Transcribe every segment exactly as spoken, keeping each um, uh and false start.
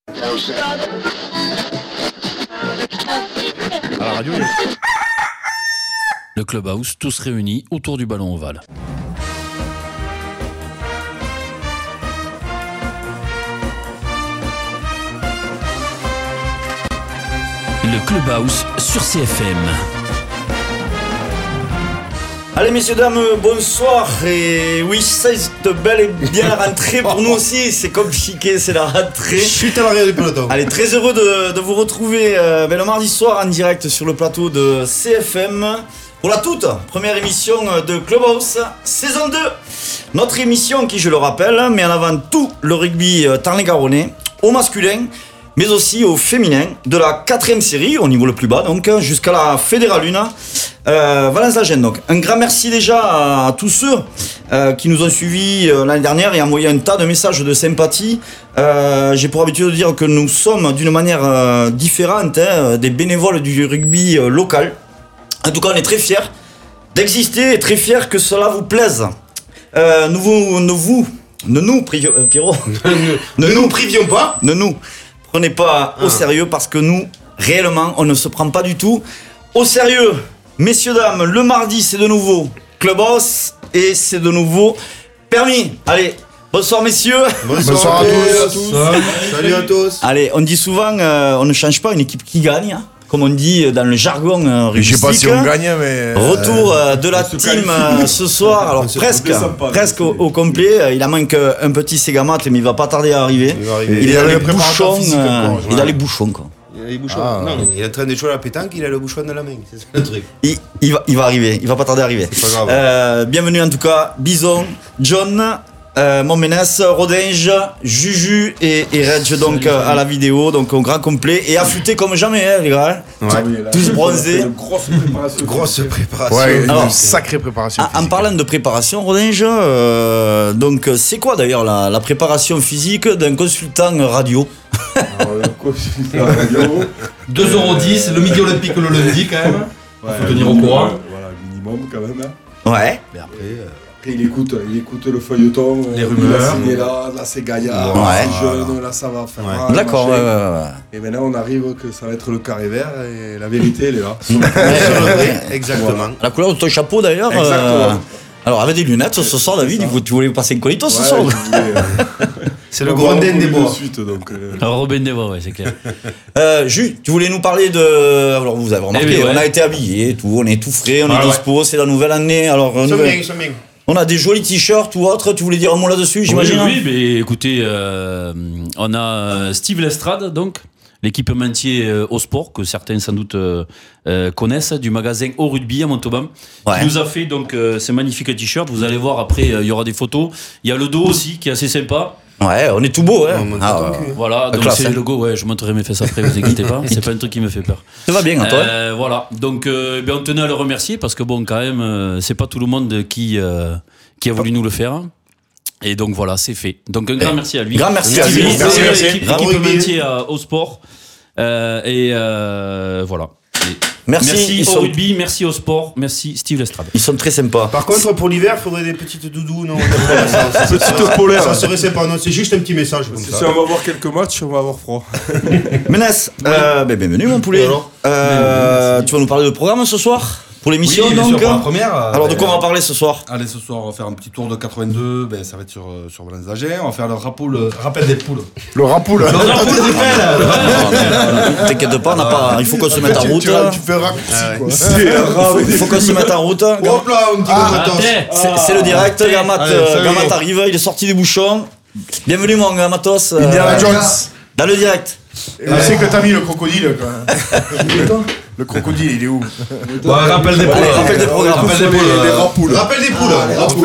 À la radio. Le Clubhouse, tous réunis autour du ballon ovale. Le Clubhouse sur C F M. Allez messieurs, dames, bonsoir. Et oui, c'est belle et bien la rentrée pour nous aussi. C'est compliqué, c'est la rentrée. Chute à l'arrière du peloton. Allez, très heureux de, de vous retrouver euh, ben, le mardi soir en direct sur le plateau de C F M pour la toute première émission de Clubhouse saison deux. Notre émission qui, je le rappelle, met en avant tout le rugby euh, tarn-et-garonnais au masculin, mais aussi au féminin, de la quatrième série, au niveau le plus bas, donc jusqu'à la Fédérale un, euh, Valence-la-Gênes. Donc, un grand merci déjà à, à tous ceux euh, qui nous ont suivis euh, l'année dernière et envoyé un tas de messages de sympathie. Euh, j'ai pour habitude de dire que nous sommes d'une manière euh, différente hein, des bénévoles du rugby euh, local. En tout cas, on est très fiers d'exister et très fiers que cela vous plaise. Euh, nous vous, ne vous, ne nous privions, euh, Pierrot, ne, ne nous privions pas, ne nous prenez pas au sérieux parce que nous, réellement, on ne se prend pas du tout au sérieux. Messieurs, dames, le mardi, c'est de nouveau Clubhouse et c'est de nouveau permis. Allez, bonsoir messieurs. Bonsoir, bonsoir à, tous. à tous. Salut à tous. Allez, on dit souvent, euh, on ne change pas une équipe qui gagne, hein, comme on dit dans le jargon euh, rugbystique. Je sais pas si on gagne, mais... Retour euh, de la team euh, ce soir, alors presque, sympa, presque au, au complet. Il a manque un petit Segamat, mais il va pas tarder à arriver. Il, va arriver. il, il, est dans les bouchons, euh, encore, il a les bouchons, quoi. Il a les bouchons. Ah, non, il est en train de jouer à la pétanque, il a le bouchon dans la main. C'est ça le truc. Il, il, va, il va arriver, il va pas tarder à arriver. C'est pas grave. Euh, bienvenue en tout cas, Bison, John, euh, Montménès, Rodinge, Juju et, et Reg donc salut, salut. À la vidéo, donc au grand complet et affûté comme jamais, hein, les gars. Ouais. Tous bronzés. Grosse préparation. Grosse préparation. Ouais, alors, une sacrée préparation. En, en parlant de préparation, Rodinge, euh, donc c'est quoi d'ailleurs la, la préparation physique d'un consultant radio? Alors, le consultant radio. deux euros dix, le midi olympique le lundi quand même. Il ouais, faut tenir au courant. Voilà, minimum quand même. Hein. Ouais. Mais après, euh, après il, écoute, il écoute le feuilleton. Les euh, rumeurs. Là, c'est là, là c'est Gaillard, ouais. c'est jeune, là ça va faire ouais. mal. D'accord. Ouais, ouais, ouais. Et maintenant on arrive que ça va être le carré vert et la vérité elle est là. Exactement. Voilà. La couleur de ton chapeau d'ailleurs. Exactement. Euh... Alors avec des lunettes ce soir, David, il faut, tu voulais passer incognito ce ouais, soir. Voulais, euh... C'est le Grondin des bois. Suite, donc, euh... Alors Robin des bois, ouais, c'est clair. euh, Jus, tu voulais nous parler de. Alors vous avez remarqué, eh oui, ouais. On a été habillés, tout, on est tout frais, on ah, est dispo, ouais. C'est la nouvelle année. Alors ils nouvelle... sont bien, ils sont bien. On a des jolis t-shirts ou autre. Tu voulais dire un mot là-dessus, j'imagine. Oui, oui, mais écoutez, euh, on a Steve Lestrade, donc. L'équipementier euh, au sport, que certains sans doute euh, euh, connaissent, du magasin Au Rugby à Montauban, ouais. Qui nous a fait donc euh, ces magnifiques t-shirts. Vous allez voir après, il euh, y aura des photos. Il y a le dos aussi qui est assez sympa. Ouais, on est tout beau, hein. Ah, euh, voilà, donc classe, c'est hein. Le logo. Ouais, je montrerai mes fesses après, vous inquiétez pas. C'est pas un truc qui me fait peur. Ça va bien, Antoine. Euh, voilà, donc euh, bien, on tenait à le remercier parce que bon, quand même, euh, c'est pas tout le monde qui euh, qui a voulu nous le faire. Et donc voilà, c'est fait. Donc un grand eh, merci à lui. Grand merci à lui. Merci, merci, merci. merci. Équipementier au sport. Euh, et euh, voilà. Et merci, merci au sont... rugby, merci au sport, merci Steve Lestrade. Ils sont très sympas. Par contre, pour l'hiver, il faudrait des petites doudous. Non, petites polaires. Ça serait sympa. Non, c'est juste un petit message. Comme si ça. Si on va avoir quelques matchs, on va avoir froid. Ménès, euh, ben, bienvenue mon poulet. Euh, tu vas nous parler de programme ce soir? Pour l'émission, oui, donc sûr, pour la première. Alors, de quoi on va parler ce soir? Allez, ce soir, on va faire un petit tour de quatre-vingt-deux. Ben, ça va être sur, sur Valence-la-Gênes. On va faire le rapoul, rappel des poules. Le rapoul. Le rapoul des poules. T'inquiète pas, on a pas. Il faut qu'on se mette en route. Tu, tu fais raccourci, quoi. Il faut qu'on se mette en route. Hop là, on dit C'est le direct. Gamat arrive, il est sorti des bouchons. Bienvenue, mon Gamatos. Indiana Jones. Dans le direct. Et où c'est que t'as mis le crocodile, quoi. Le crocodile, il est où? Bon, rappel des poules. Rappel des programmes. Rappel des poules. Rappel des poules.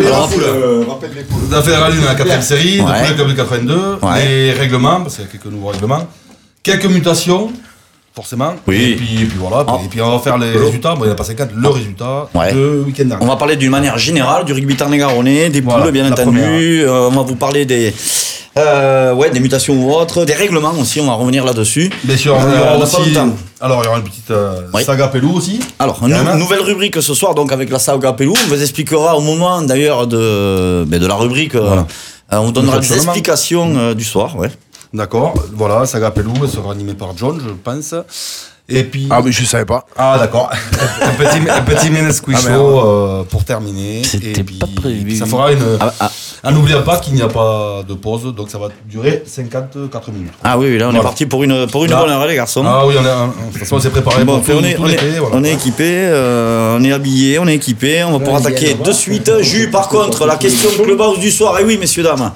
Rappel des poules. On a fait la lune à la quatrième série, de le club de quatre-vingt-deux. Les règlements, parce qu'il y a quelques nouveaux règlements. Quelques mutations, forcément. Oui. Et puis, et puis voilà. Et puis on va faire les résultats. Bon, il n'y en a pas cinquante. Le résultat de week-end dernier. On va parler d'une manière générale du rugby tarn-et-garonnais, des poules, voilà, bien entendu. Euh, on va vous parler des. Euh, ouais, des mutations ou autres, des règlements aussi, on va revenir là-dessus. Bien sûr, euh, il y aura on aussi, pas le temps. Alors il y aura une petite euh, oui. saga Pelou aussi. Alors, une nouvelle rubrique ce soir, donc avec la saga Pelou. On vous expliquera au moment d'ailleurs de, ben, de la rubrique, voilà. euh, on vous donnera des explications euh, du soir, ouais. D'accord, voilà, saga Pelou sera animée par John, je pense. Et puis... Ah, mais je savais pas. Ah, d'accord. un petit, un petit Ménescu Ah, show merde. euh, pour terminer. C'était Et puis, pas prévu. Ça fera une. Ah, ah. Ah, n'oublions pas qu'il n'y a pas de pause, donc ça va durer cinquante-quatre minutes. Ah oui, oui, là on est Voilà. parti pour une, pour une Là. bonne heure, les garçons. Ah oui, on est, de toute façon, on s'est préparé Bon, pour tout, on, est, tout on, est, l'été. Voilà. on est équipé, euh, on est habillé, on est équipé, on va pouvoir attaquer de suite. Jus, par contre, la question Clubhouse du soir. Et oui, messieurs, dames,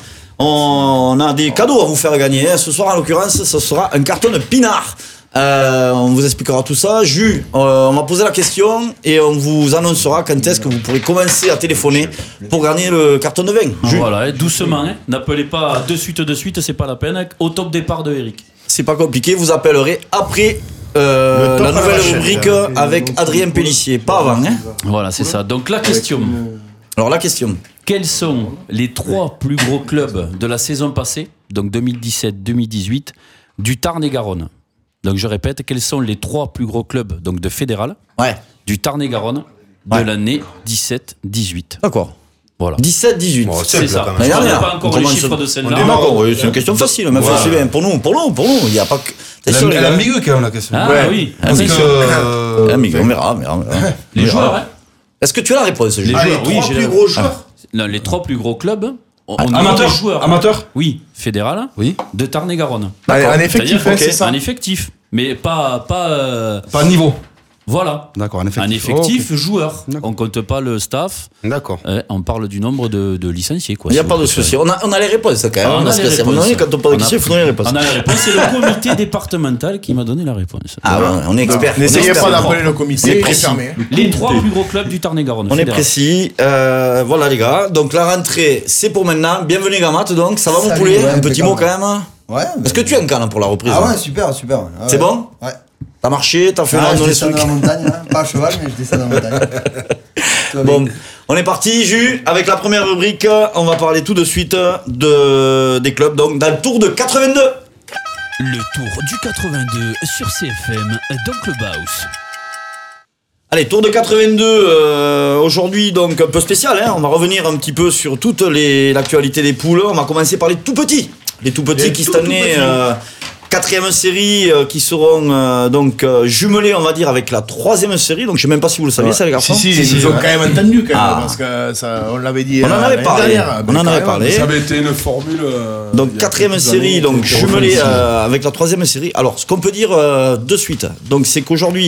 on a des cadeaux à vous faire gagner. Ce soir, en l'occurrence, ce sera un carton de pinard. Euh, on vous expliquera tout ça. Jus, euh, on va poser la question et on vous annoncera quand est-ce que vous pourrez commencer à téléphoner pour gagner le carton de vin. Jus. Voilà, hein, doucement, hein. N'appelez pas de suite, de suite, c'est pas la peine. Au top départ de Eric. C'est pas compliqué, vous appellerez après euh, Le top la à la nouvelle chaîne, rubrique là. avec Adrien Pellissier. Pas avant, hein. Voilà, c'est ça. Donc la question. Alors la question. Quels sont les trois plus gros clubs de la saison passée, donc deux mille dix-sept deux mille dix-huit, du Tarn-et-Garonne? Donc je répète, quels sont les trois plus gros clubs donc de fédéral Ouais. du Tarn-et-Garonne de Ouais. l'année dix-sept dix-huit? D'accord. Voilà. dix-sept dix-huit. Bon, C'est simple, ça. quand même. Je Mais connais rien, pas on encore les commence- chiffres de On celle-là. démarre, oui, c'est une question facile, mais Voilà. c'est bien. Pour nous, pour nous, pour nous, il n'y a pas que. Elle Attention, les est gars. ambiguë quand même la question. Ah Ouais. oui. Parce Ah, que. oui. euh, Ah, mais on verra, on verra, on verra. Les On verra. joueurs, hein. Est-ce que tu as la réponse, Gilles Les Ah, les joueurs, oui, trois j'ai plus la- gros joueurs. Non, les trois plus gros clubs. On, on Amateur, demande les joueurs. amateur Oui, fédéral. Oui. De Tarn-et-Garonne. Allez, un effectif, C'est-à-dire hein, c'est ça. un effectif, mais pas pas. euh, Pas niveau. voilà. D'accord, un effectif. Un effectif Oh, joueur. D'accord. On compte pas le staff. D'accord. euh, on parle du nombre de, de licenciés. Quoi, Il n'y a si pas vous de préférez. souci. On a, on a les réponses quand même. Ah, on a parce les que c'est à un réponses. moment donné, quand on pose On des a- questions, il faut donner les réponses. On a la réponse. C'est le comité départemental qui m'a donné la réponse. Ah ouais, on est expert. On est N'essayez expert. pas d'appeler le comité, C'est il est précis. fermé. Les trois plus gros clubs du Tarn-et-Garonne. On est fédéral. précis. Euh, voilà les gars. Donc la rentrée, c'est pour maintenant. Bienvenue Gamat. Donc ça va mon Salut, poulet. ouais, Un petit impeccable. mot quand même. Ouais. Est-ce que tu as un canne pour la reprise? Ah hein ouais, super, super. ouais. Ah C'est ouais. bon? Ouais. T'as marché, t'as fait Ah, une je randonnée descends sur de le la montagne, hein. Pas à cheval, mais je descends de la montagne. Tout va Bon, bien. on est parti, Jus, avec la première rubrique. On va parler tout de suite de, des clubs. Donc, dans le tour de quatre-vingt-deux. Le tour du quatre-vingt-deux sur C F M dans Clubhouse. Allez, tour de quatre-vingt-deux. Euh, Aujourd'hui, donc, un peu spécial. Hein. On va revenir un petit peu sur toute les- l'actualité des poules. On va commencer par les tout petits. Les tout petits Les qui, tout, cette tout année, petits. euh, quatrième série, euh, qui seront euh, donc euh, jumelés, on va dire, avec la troisième série. Donc, je sais même pas si vous le saviez, ça, les garçons. Si, si, ils nous ont quand même entendu, quand même, Ah. parce que ça, on l'avait dit. On en euh, avait l'année parlé. dernière, On mais en quand avait même, parlé. Ça avait été une formule. euh, il Donc y a quatrième quelques série, années, donc qui était jumelée revenue. euh, avec la troisième série. Alors ce qu'on peut dire euh, de suite, donc c'est qu'aujourd'hui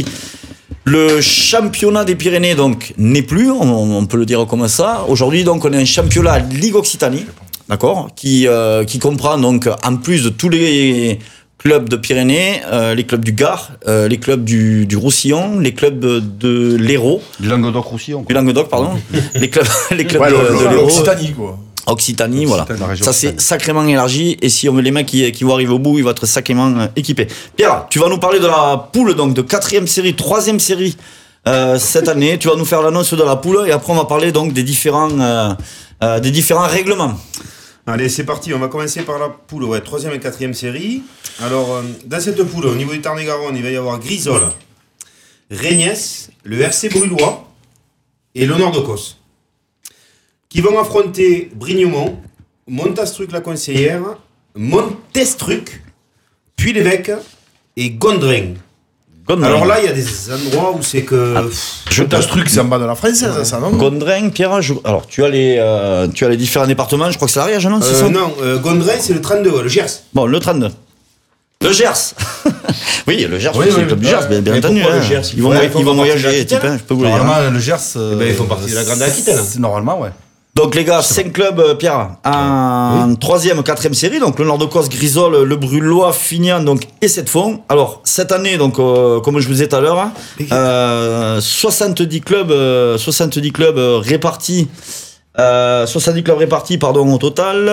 le championnat des Pyrénées donc n'est plus, on, on peut le dire comme ça. Aujourd'hui donc on est un championnat Ligue Occitanie, d'accord, qui euh, qui comprend donc en plus de tous les clubs de Pyrénées, euh, les clubs du Gard, euh, les clubs du, du Roussillon, les clubs de, de l'Hérault, Du Languedoc-Roussillon. du Languedoc pardon, les clubs les clubs Ouais, de, le- de le- l'Hérault. l'Occitanie, quoi. Occitanie, voilà. la région Ça c'est Occitanie. sacrément élargi et si on veut les mecs qui, qui vont arriver au bout, ils vont être sacrément euh, équipés. Pierre, tu vas nous parler de la poule donc de quatrième série, troisième série euh, cette année. Tu vas nous faire l'annonce de la poule et après on va parler donc des différents euh, euh, des différents règlements. Allez, c'est parti. On va commencer par la poule, ouais, troisième et quatrième série. Alors, euh, dans cette poule, au niveau du Tarn-et-Garonne, il va y avoir Grisol, Régnès, le R C Brulois et l'Honneur de Cos, qui vont affronter Brignemont, Montastruc la Conseillère, Montestruc, puis l'évêque et Gondrin. Alors là, il y a des endroits où c'est que. je T'as ce truc, c'est en bas de la française, ça, non? Gondrin, Pierre, je- alors tu as les euh, tu as les différents départements. Je crois que c'est l'Ariège, non, c'est Euh, ça non, euh, Gondrin, c'est le trente-deux, ouais, le Gers. Bon, le trente-deux. Le Gers. Oui, le Gers, Oui, c'est oui, le club du oui. Gers, bien, bien Mais entendu. pourquoi le hein. Gers Ils vont, Ouais, ils ils font vont partie de voyager, l'Aquitaine. type, hein, je peux vous le dire. Normalement, le Gers. euh, Eh ben, ils font partie de la Grande Aquitaine. c'est- Normalement, ouais. Donc les gars, cinq clubs, euh, Pierre, en troisième, quatrième série, donc le Nord de Corse, Grisol, le Brulois, Fignan, donc et Sept-Fonds. Alors cette année, donc euh, comme je vous disais tout à l'heure, hein, euh, soixante-dix clubs, euh, soixante-dix clubs euh, répartis, euh, soixante-dix clubs répartis, pardon, au total.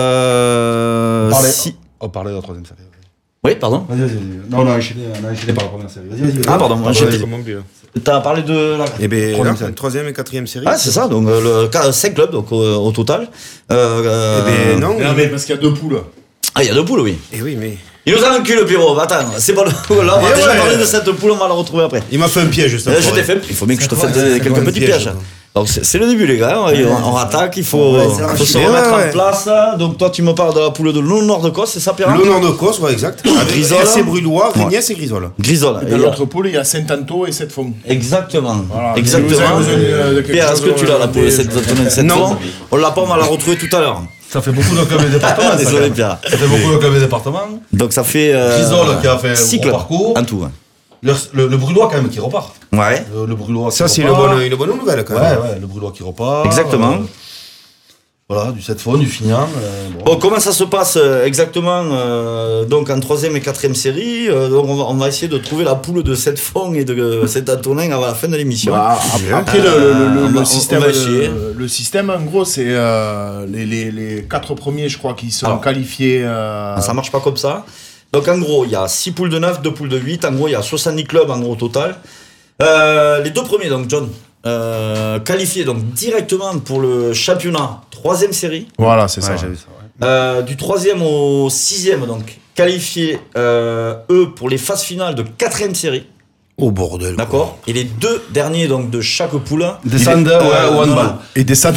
Euh, Parlez. si- On parlait de la troisième série. Oui, pardon. Vas-y, vas-y. Non, on a enchaîné, on a enchaîné par la première série. Vas-y, vas-y. Ah pardon, moi, j'étais- Comment bien. t'as parlé de la. Eh bien, Troisième là, série. troisième et quatrième série. Ah c'est ça, donc euh, le cinq clubs donc au, au total. Euh, euh, Eh bien, non. Non, mais parce qu'il y a deux poules. Ah il y a deux poules, oui. Eh oui, mais. Il nous a vaincu le Pierrot, va attendre, c'est pas le. Là, on va Eh déjà ouais. parler de cette poule, on va la retrouver après. Il m'a fait un piège, juste Euh, je t'ai fait, il faut bien que je te fasse des- quelques un petits piège, pièges. quoi. Donc c'est, c'est le début les gars, on, on rattaque, il faut, ouais, il faut se remettre ouais, en place. Donc toi tu me parles de la poule de l'Honneur de Cos, c'est ça Pierre? L'Honneur de Cos, ouais exact. Grisol, c'est Brulois, Rignès et Grisol. Grisol. Et dans l'autre poule il y a Saint-Anto et Sept-Fonds. Exactement. Voilà. Exactement. Euh, Pierre, est-ce que tu l'as la poule de Sept-Fonds? Non. On l'a pas, on va la retrouver tout à l'heure. Ça fait beaucoup de clubs et départements. Désolé Pierre. Ça fait beaucoup de clubs et départements. Donc ça fait euh, Grisol qui a fait six un parcours. En tout. Le, le, le Brulois quand même qui repart. Ouais. Le, le Brulois. Ça c'est une bonne, une bonne nouvelle quand même. Ouais, ouais, le Brulois qui repart. Exactement. Euh, voilà, du Sept-Fonds, du Fignan. Euh, bon. Bon, comment ça se passe exactement euh, donc en troisième et quatrième série euh, donc on va, on va essayer de trouver la poule de Sept-Fonds et de euh, Saint-Antonin avant la fin de l'émission. Bah, après, après euh, le, le, le, va, le système, le, le système en gros c'est euh, les, les, les quatre premiers je crois qui sont Alors, qualifiés. Euh... Ça marche pas comme ça. Donc en gros, il y a six poules de neuf, deux poules de huit. En gros, il y a soixante-dix clubs en gros au total. Euh, les deux premiers, donc John, euh, qualifiés donc directement pour le championnat troisième série. Voilà, c'est ouais, ça. Vu ça ouais. euh, du troisième au sixième, donc qualifiés euh, eux pour les phases finales de quatrième série. Au oh, bordel. D'accord. Et les deux derniers donc de chaque poule descendent euh, au handball. Et descendent.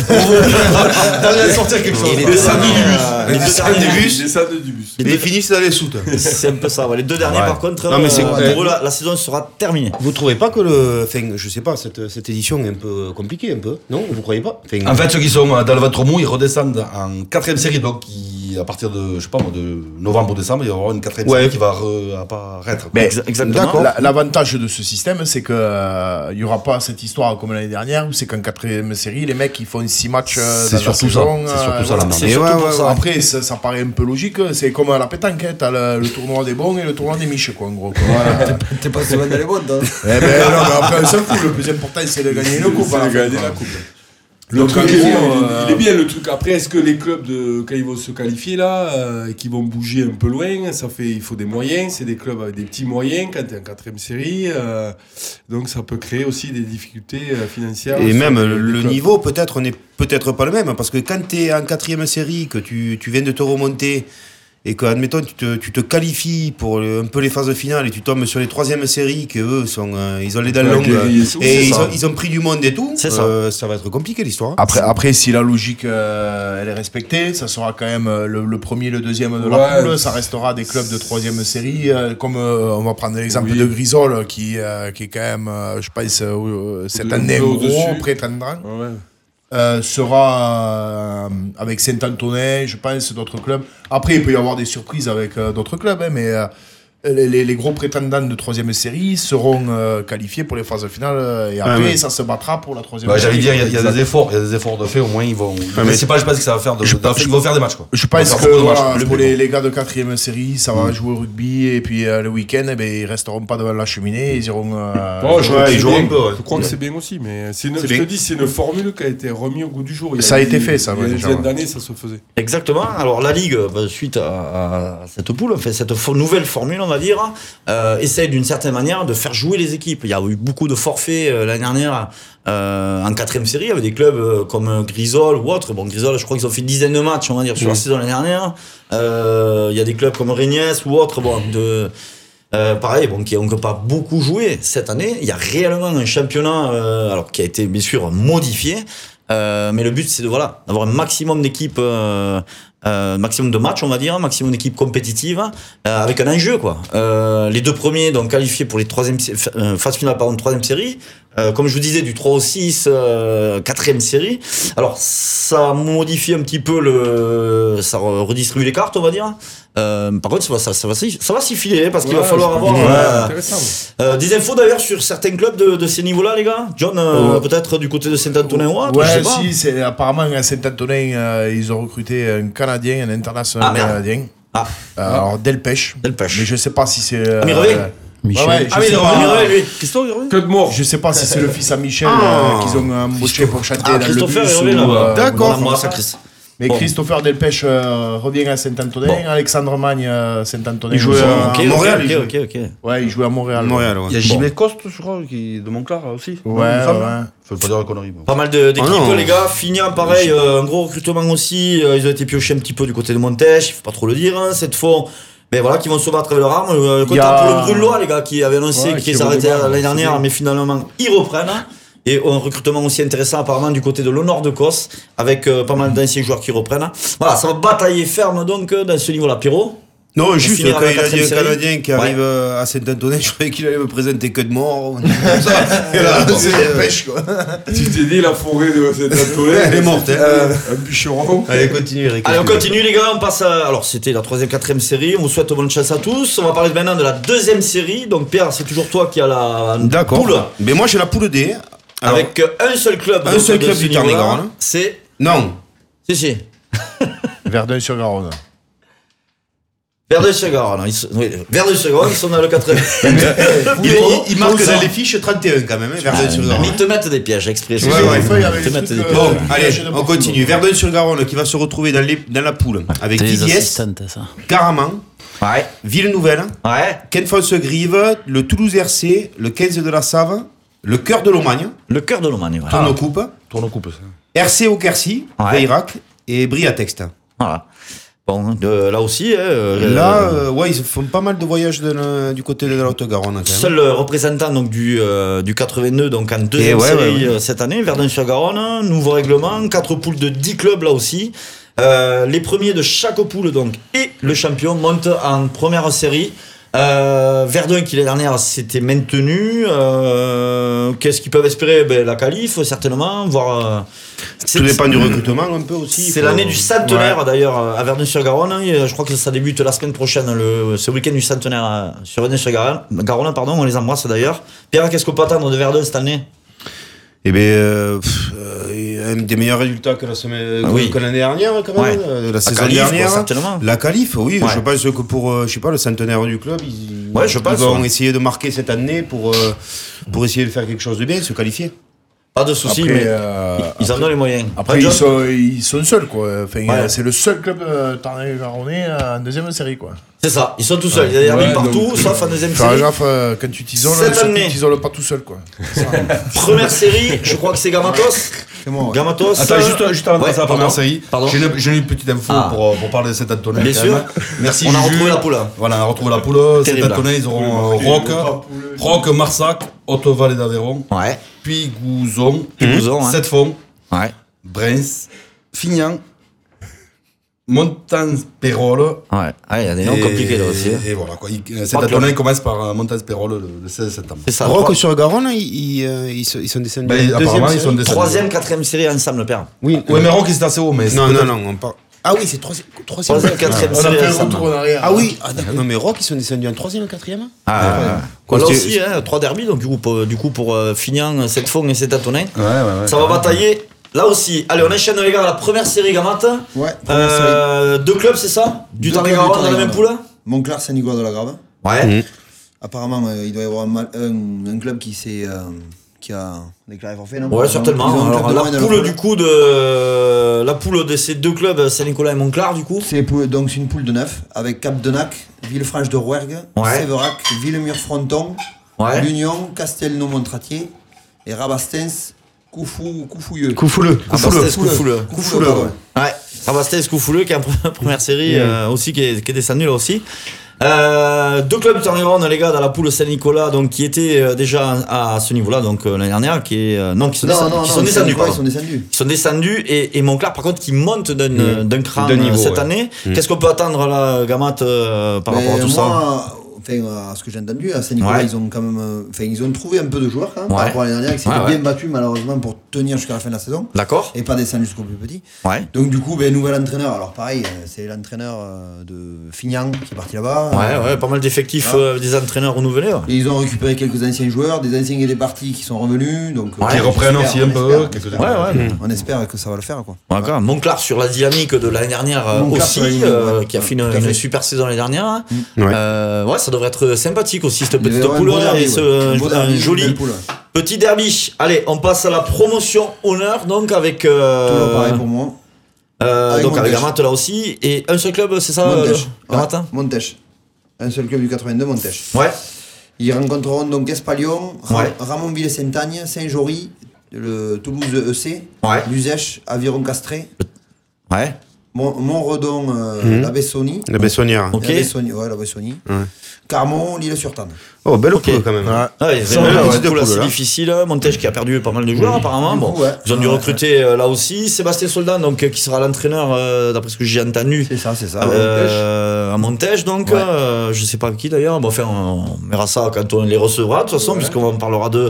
D'aller sortir quelque chose. Les descendent du bus. Les descendent du bus. Descendent du bus. Et ils finissent dans les soutes. C'est un peu ça. Ouais. Les deux derniers ouais. par contre. Non mais c'est euh, pour eux la, la saison sera terminée. Vous trouvez pas que le, enfin je sais pas cette cette édition est un peu compliquée un peu, non? Vous croyez pas? Enfin, en fait ceux qui sont dans le ventre mou ils redescendent en quatrième série donc qui, à partir de je sais pas moi de novembre décembre il va y avoir une quatrième ouais. série qui va re, apparaître. Mais exactement. La, l'avantage de ce système c'est que il euh, y aura pas cette histoire comme l'année dernière où c'est qu'en quatrième série les mecs ils font six matchs euh, c'est dans surtout la saison, ça. C'est surtout ça. Euh, c'est surtout ouais, pour ouais, ça. Après ça, ça paraît un peu logique. C'est comme à la pétanque, hein, t'as le, le tournoi des bons et le tournoi des miches quoi en gros. Quoi. Voilà. T'es pas souvent dans les bonnes, hein. Eh ben non mais après un seul coup le plus important c'est de gagner une coupe. C'est de gagner la coupe. Le Donc, truc gros, est bien, euh... il est bien le truc. Après, est-ce que les clubs de quand ils vont se qualifier là, euh, et qu'ils vont bouger un peu loin, ça fait il faut des moyens. C'est des clubs avec des petits moyens quand t'es en quatrième série, euh, donc ça peut créer aussi des difficultés euh, financières. Et même le, le clubs. niveau peut-être n'est peut-être pas le même parce que quand t'es en quatrième série, que tu tu viens de te remonter. Et que, admettons, tu te, tu te qualifies pour le, un peu les phases finales et tu tombes sur les troisièmes séries que eux sont, euh, ils ont les dents longues et ils ont, ils ont pris du monde et tout. C'est euh, ça. Ça va être compliqué l'histoire. Après, après, si la logique euh, elle est respectée, ça sera quand même le, le premier, le deuxième de ouais. la poule. Ça restera des clubs de troisième série, euh, comme euh, on va prendre l'exemple oui. de Grisol, qui, euh, qui est quand même, euh, je pense, euh, cette de, année gros prétendant. Ouais. Euh, sera euh, avec Saint-Antonin, je pense, d'autres clubs. Après, il peut y avoir des surprises avec euh, d'autres clubs, hein, mais euh, les, les gros prétendants de troisième série seront euh, qualifiés pour les phases finales euh, et après, ah, mais... ça se battra pour la troisième bah, série. J'allais dire, il y, y a des efforts, il y a des efforts de fait, au moins ils vont. Ah, mais c'est pas, je pense que ça va faire, de, je, de, ils vont faire des matchs quoi. Je pense que voilà, pour les, les gars de quatrième série, ça va mmh. jouer au rugby et puis euh, le week-end, eh ben, ils resteront pas devant la cheminée, ils iront. Euh, oh, je, ouais, ils joueront un peu. Je crois que c'est bien aussi, mais c'est une, c'est je bien. te dis, c'est une formule qui a été remise au goût du jour. Il y a ça a eu, été fait, ça. Il y a une dizaine ouais. d'années, ça se faisait. Exactement. Alors la Ligue, bah, suite à, à cette poule, enfin, cette fo- nouvelle formule, on va dire, euh, essaie d'une certaine manière de faire jouer les équipes. Il y a eu beaucoup de forfaits euh, l'année dernière euh, en quatrième série avec des clubs euh, comme Grisol ou autres. Bon, Grisol, je crois qu'ils ont fait une dizaine de matchs, on va dire, sur mmh. la saison l'année dernière. Euh, il y a des clubs comme Rignès ou autres, bon, de Euh, pareil, bon, qui n'ont pas beaucoup joué cette année. Il y a réellement un championnat, euh, alors qui a été bien sûr modifié, euh, mais le but c'est de voilà d'avoir un maximum d'équipes, euh, euh, maximum de matchs, on va dire, un maximum d'équipes compétitives, euh, avec un enjeu quoi. Euh, les deux premiers donc qualifiés pour les troisième euh, phase finale pardon troisième série. Euh, comme je vous disais, du trois au six, euh, quatrième série. Alors, ça modifie un petit peu le, ça redistribue les cartes, on va dire. Euh, par contre, ça va, ça, ça va, ça va s'y filer, parce qu'il ouais, va falloir avoir euh, euh, des infos d'ailleurs sur certains clubs de, de ces niveaux-là, les gars. John, euh, oh. peut-être du côté de Saint-Antonin ou autre, ouais, je sais pas. si, c'est, apparemment à Saint-Antonin, euh, ils ont recruté un Canadien, un international ah, canadien. Ah. Euh, alors, Delpech. Delpech. Mais je sais pas si c'est. Euh, ah, mais revient. Michel. Ouais, ouais, ah, mais il revient, lui. Christophe, il revient. Que de mort. Je sais pas si c'est le fils à Michel ah. euh, qu'ils ont embauché pour chanter ah, dans le bus. Il revient, ou, euh, d'accord. Bon, mais bon. Christopher Delpech euh, revient à Saint-Antonin, bon. Alexandre Magne à Saint-Antonin. Il jouait à, okay, à Montréal. Okay, okay, okay, okay. Ouais, il jouait à Montréal. Montréal ouais. Il y a J B bon. Coste, je crois, qui de Montclair aussi. Ouais, ouais. Faut pas dire la connerie. Bon. Pas mal de, d'équipes, oh les gars. Finian, pareil, euh, un gros recrutement aussi. Euh, ils ont été piochés un petit peu du côté de Montèche, il faut pas trop le dire. Hein, cette fois. Mais voilà, qui vont se battre avec leur arme. Euh, content a... pour le Brulois, les gars, qui avaient annoncé ouais, qu'ils s'arrêtaient l'année dernière, mais finalement, ils reprennent. Et un recrutement aussi intéressant apparemment du côté de l'Honneur de Cos, avec euh, pas mal d'anciens joueurs qui reprennent. Voilà, ça va batailler ferme donc dans ce niveau-là. Pierrot ? Non, juste finir quand avec il a la dit un quatrième Canadien série. qui arrive Ouais. euh, à Saint-Antonin, je croyais qu'il allait me présenter que de mort. ou un truc comme ça. Et là, C'est c'est, la euh, pêche, quoi. Tu t'es dit la forêt de cette Antoine, Elle est morte, hein. Un bûcheron. Allez, continue, Eric. Allez, on continue les gars, on passe à... Alors c'était la troisième, quatrième série, on vous souhaite bonne chance à tous. On va parler maintenant de la deuxième série. Donc Pierre, c'est toujours toi qui as la D'accord. poule. Mais moi, j'ai la poule D. Alors, Avec euh, un seul club. Un donc, seul de club ce du niveau-là, Tarn-et-Garonne. C'est... non. Si, si. Verdun-sur-Garonne. Verdun-sur-Garonne. Ils sont... oui, Verdun-sur-Garonne, ils sont dans le quatrième. Il, il, Pierrot, il marque tout ça. dans les fiches trente et un quand même, hein, Ah, Verdun-sur-Garonne. ils te mettent des pièges exprès. Ouais, ouais, il faut y aller, Ils te des mettent trucs, des euh, pièges. Bon, Ouais, allez, j'ai de on partout. continue. Verdun-sur-Garonne qui va se retrouver dans, les, dans la poule avec Tes Viviès, assistantes, ça. Caraman, Ouais. Ville-Nouvelle, Ouais. Kenfons-Grive, le Toulouse R C, le quinze de la Save, le Cœur de l'Omagne, Le cœur de l'Omagne. Ouais. Tourne-Coupe, Tourne-coupe, ça. R C au Quercy, Ouais. Veyrac et Briatexte. Voilà. Bon, de- là aussi. hein, euh, Là, euh, euh, ouais, ils font pas mal de voyages de la- du côté de la Haute-Garonne. quand même. Seul euh, représentant donc, du, euh, du quatre-vingt-deux, donc en deuxième Et ouais, série ouais, ouais. euh, cette année, Verdun-sur-Garonne, nouveau règlement, quatre poules de dix clubs là aussi. Euh, les premiers de chaque poule donc et le champion montent en première série. Euh, Verdun qui l'année dernière s'était maintenu. Euh, Qu'est-ce qu'ils peuvent espérer? Ben, la qualif certainement, voire. euh, c'est- Tout dépend du recrutement un peu aussi. C'est faut- l'année du centenaire Ouais. d'ailleurs à Verdun-sur-Garonne. Et Je crois que ça débute la semaine prochaine, le, ce week-end du centenaire euh, sur Verdun-sur-Garonne. Garonne, pardon, on les embrasse d'ailleurs. Pierre, qu'est-ce qu'on peut attendre de Verdun cette année? Eh bien, euh, pff, euh, un des meilleurs résultats que la semaine, Ah que- oui. que l'année dernière, quand même, Ouais. euh, la, La saison qualif, quoi, dernière. certainement. La qualif, oui. Ouais. Je pense que pour, euh, je sais pas, le centenaire du club, ils, Ouais, je ils pense, vont ouais. essayer de marquer cette année pour, euh, pour essayer de faire quelque chose de bien, se qualifier. Pas de soucis, Après, mais euh, ils en ont les moyens. Après, John ils sont, ils sont seuls, quoi. Enfin, Ouais. euh, c'est le seul club euh, Tarn-et-Garonnais en deuxième série, quoi. C'est ça, ils sont tout seuls. Il y a des Ouais, derbies partout, donc, sauf en deuxième Faire série. gaffe euh, quand tu t'isoles, Cette surtout année. tu t'isoles pas tout seul, quoi. C'est ça. Première série, je crois que c'est Gamatos. C'est moi. ouais. Gamatos. Attends, juste, juste avant de Ouais, passer à la pardon. première série, Pardon. j'ai une, j'ai une petite info Ah. pour, pour parler de cet Antonin. Bien quand sûr. même. Merci On a Juju. retrouvé la poule. Voilà, on a retrouvé la poule. Cet Terrible. Antonin, ils auront euh, Roque, Roque, Marsac, Haute-Vallée d'Aveyron, Ouais. puis Gouzon, Gouzon, ouais. Sept-Fonds, Ouais. Brens, Fignan, Montagne-Pérol. Ouais. Ah, il y a des noms et- compliqués là aussi. hein. Et voilà, quoi. Il- Cet Pas de Antonin commence par euh, Montagne-Pérol le, le seize septembre. C'est ça. Roque Trois- sur Garonne, ils, ils, euh, ils sont, ils sont descendus. Ben, en deuxième apparemment, ils série. sont descendus. Troisième, quatrième série ensemble, Père. Oui, Ouais, mais Roque, c'est assez haut, mais c'est non, non, peut-être- non, on parle. Ah oui, c'est troisième. troisième. Troisième, quatrième On a série fait un ensemble. retour en arrière. Ah oui, ah, d'accord. Non, mais Rock, ils sont descendus en troisième et quatrième. Ah, ouais, ouais. Quoi, Là c'est- aussi, hein, trois derbies, donc du coup pour, du coup, pour euh, Fignan, Sept-Fonds et Sept-Antonin. Ouais, ouais, ouais. Ça va batailler. Là aussi, allez, on enchaîne les gars, la première série Gamat. Ouais, première série. Euh, deux clubs, c'est ça? Du Deux Tarn-et-Garonne clubs du dans la même poule? Tarn-et-Garonne. Montclar, Saint-Nicolas de la Grave. Ouais. Apparemment, euh, il doit y avoir un, mal- un- un club qui, s'est, euh, qui a déclaré forfait, non? Ouais, Ils certainement. ont un club Alors, de la moins de poule leur du coup de la poule de ces deux clubs, Saint-Nicolas et Montclar, du coup. C'est pour- donc c'est une poule de neuf avec Cap-Denac, Villefranche de Rouergue, Ouais. Séverac, Villemur-Fronton, Ouais. l'Union, Castelnau-Montratier et Rabastens, Coufou, Coufouilleux. Coufouleux. Rabastens, Coufouleux. Coufouilleux, ouais. Ouais. Rabastens, Coufouleux qui est en pre- première série Ouais. euh, aussi, qui est, qui est descendu là aussi. Euh, deux clubs du Tarn-et-Garonne, les gars, dans la poule Saint-Nicolas, donc qui étaient euh, déjà à, à ce niveau-là, donc euh, l'année dernière, qui est euh, non, qui sont Non, descendus, non, qui non, sont ils descendus, sont- ouais, pardon. ils sont descendus. Ils sont descendus et, et Montclar par contre qui monte d'un Mmh. d'un cran D'un euh, niveau, cette ouais. année. Mmh. Qu'est-ce qu'on peut attendre là, Gamat, euh, par Mais rapport à tout ça? moi, enfin, à ce que j'ai entendu, à Saint-Nicolas, Ouais. ils ont quand même, euh, enfin, ils ont trouvé un peu de joueurs quand même, Ouais. par rapport à l'année dernière, qui s'étaient Ouais, bien ouais. battus malheureusement pour tenir jusqu'à la fin de la saison D'accord. et pas descendre jusqu'au plus petit. Ouais. Donc du coup, ben, nouvel entraîneur. Alors pareil, euh, c'est l'entraîneur euh, de Fignan qui est parti là-bas. Ouais, Euh, ouais, pas mal d'effectifs, Ah. euh, des entraîneurs renouvelés. Ouais. Et ils ont récupéré quelques anciens joueurs, des anciens et des partis qui sont revenus. Donc, Ouais. Qui euh, reprennent j'espère, aussi on un peu. espère. quelques- Ouais, ouais. On espère que ça va le faire, quoi. Ouais, quand même. Montclar sur la dynamique de l'année dernière euh, Montclar aussi, sur la dynamique, euh, ouais. qui a fait une, Tout à une fait. super saison l'année dernière. hein. Ouais. Euh, ouais, ça devrait être sympathique aussi cette Il y petite avait un poule beau derby, et ce, ouais. Un beau un derby, une joli belle poule. petit derby. Allez, on passe à la promotion honneur donc avec euh, Toujours pareil pour moi. euh, Avec donc avec Montèche. Gamat là aussi et un seul club, c'est ça, Montèche. euh, Gamat, hein Ouais, Montèche. Un seul club du quatre-vingt-deux, Montèche. Ouais. Ils rencontreront donc Espalion, Ra- Ouais. Ramonville-Saint-Agne, Saint-Jory, le Toulouse E C, Ouais. Luzèche, Aviron-Castré, Ouais. Mon- Montredon, euh, Mhm. la Bessonnie. La Bessonnière. Ok. La Bessonnie, ouais, la Bessonnie. Ouais. Carmont, l'Île-sur-Tarn. Oh, belle Ok. poule quand même. Ouais. Ah, il y a Ça, une ouais, petite ouais, poule de assez poule, là. difficile. Montège qui a perdu pas mal de joueurs apparemment. Bon, Ouais. ils ont dû Ouais. recruter euh, là aussi. Sébastien Soldan, donc, euh, qui sera l'entraîneur, euh, d'après ce que j'ai entendu. C'est ça, c'est ça. Euh, à Montège, donc, Ouais. euh, je sais pas qui d'ailleurs. Bon, enfin, on verra ça quand on les recevra, de toute façon, Ouais. puisqu'on en parlera d'eux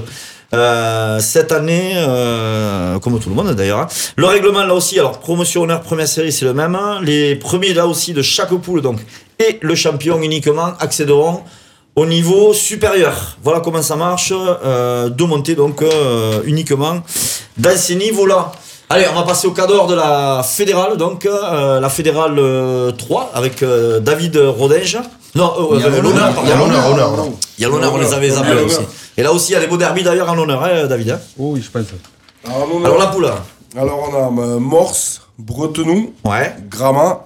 euh, cette année, euh, comme tout le monde d'ailleurs. hein. Le règlement là aussi, alors promotion honneur première série, c'est le même. hein. Les premiers là aussi de chaque poule, donc, et le champion uniquement accéderont au niveau supérieur. Voilà comment ça marche, euh, de monter donc euh, uniquement dans ces niveaux-là. Allez, on va passer au cadre de la fédérale, donc euh, la fédérale euh, trois avec euh, David Rodège. Non, euh, Il y a euh, l'honneur, l'honneur, pardon. il y a l'honneur, l'honneur. l'honneur. Il y a l'honneur, on les avait Il y a appelés l'honneur. aussi. Et là aussi, il y a les beaux derbies d'ailleurs en honneur, hein, David. hein. Oh oui, je pense. Alors, on a- Alors la poule. alors, on a euh, Morse, Bretenoux, Ouais. Gramat,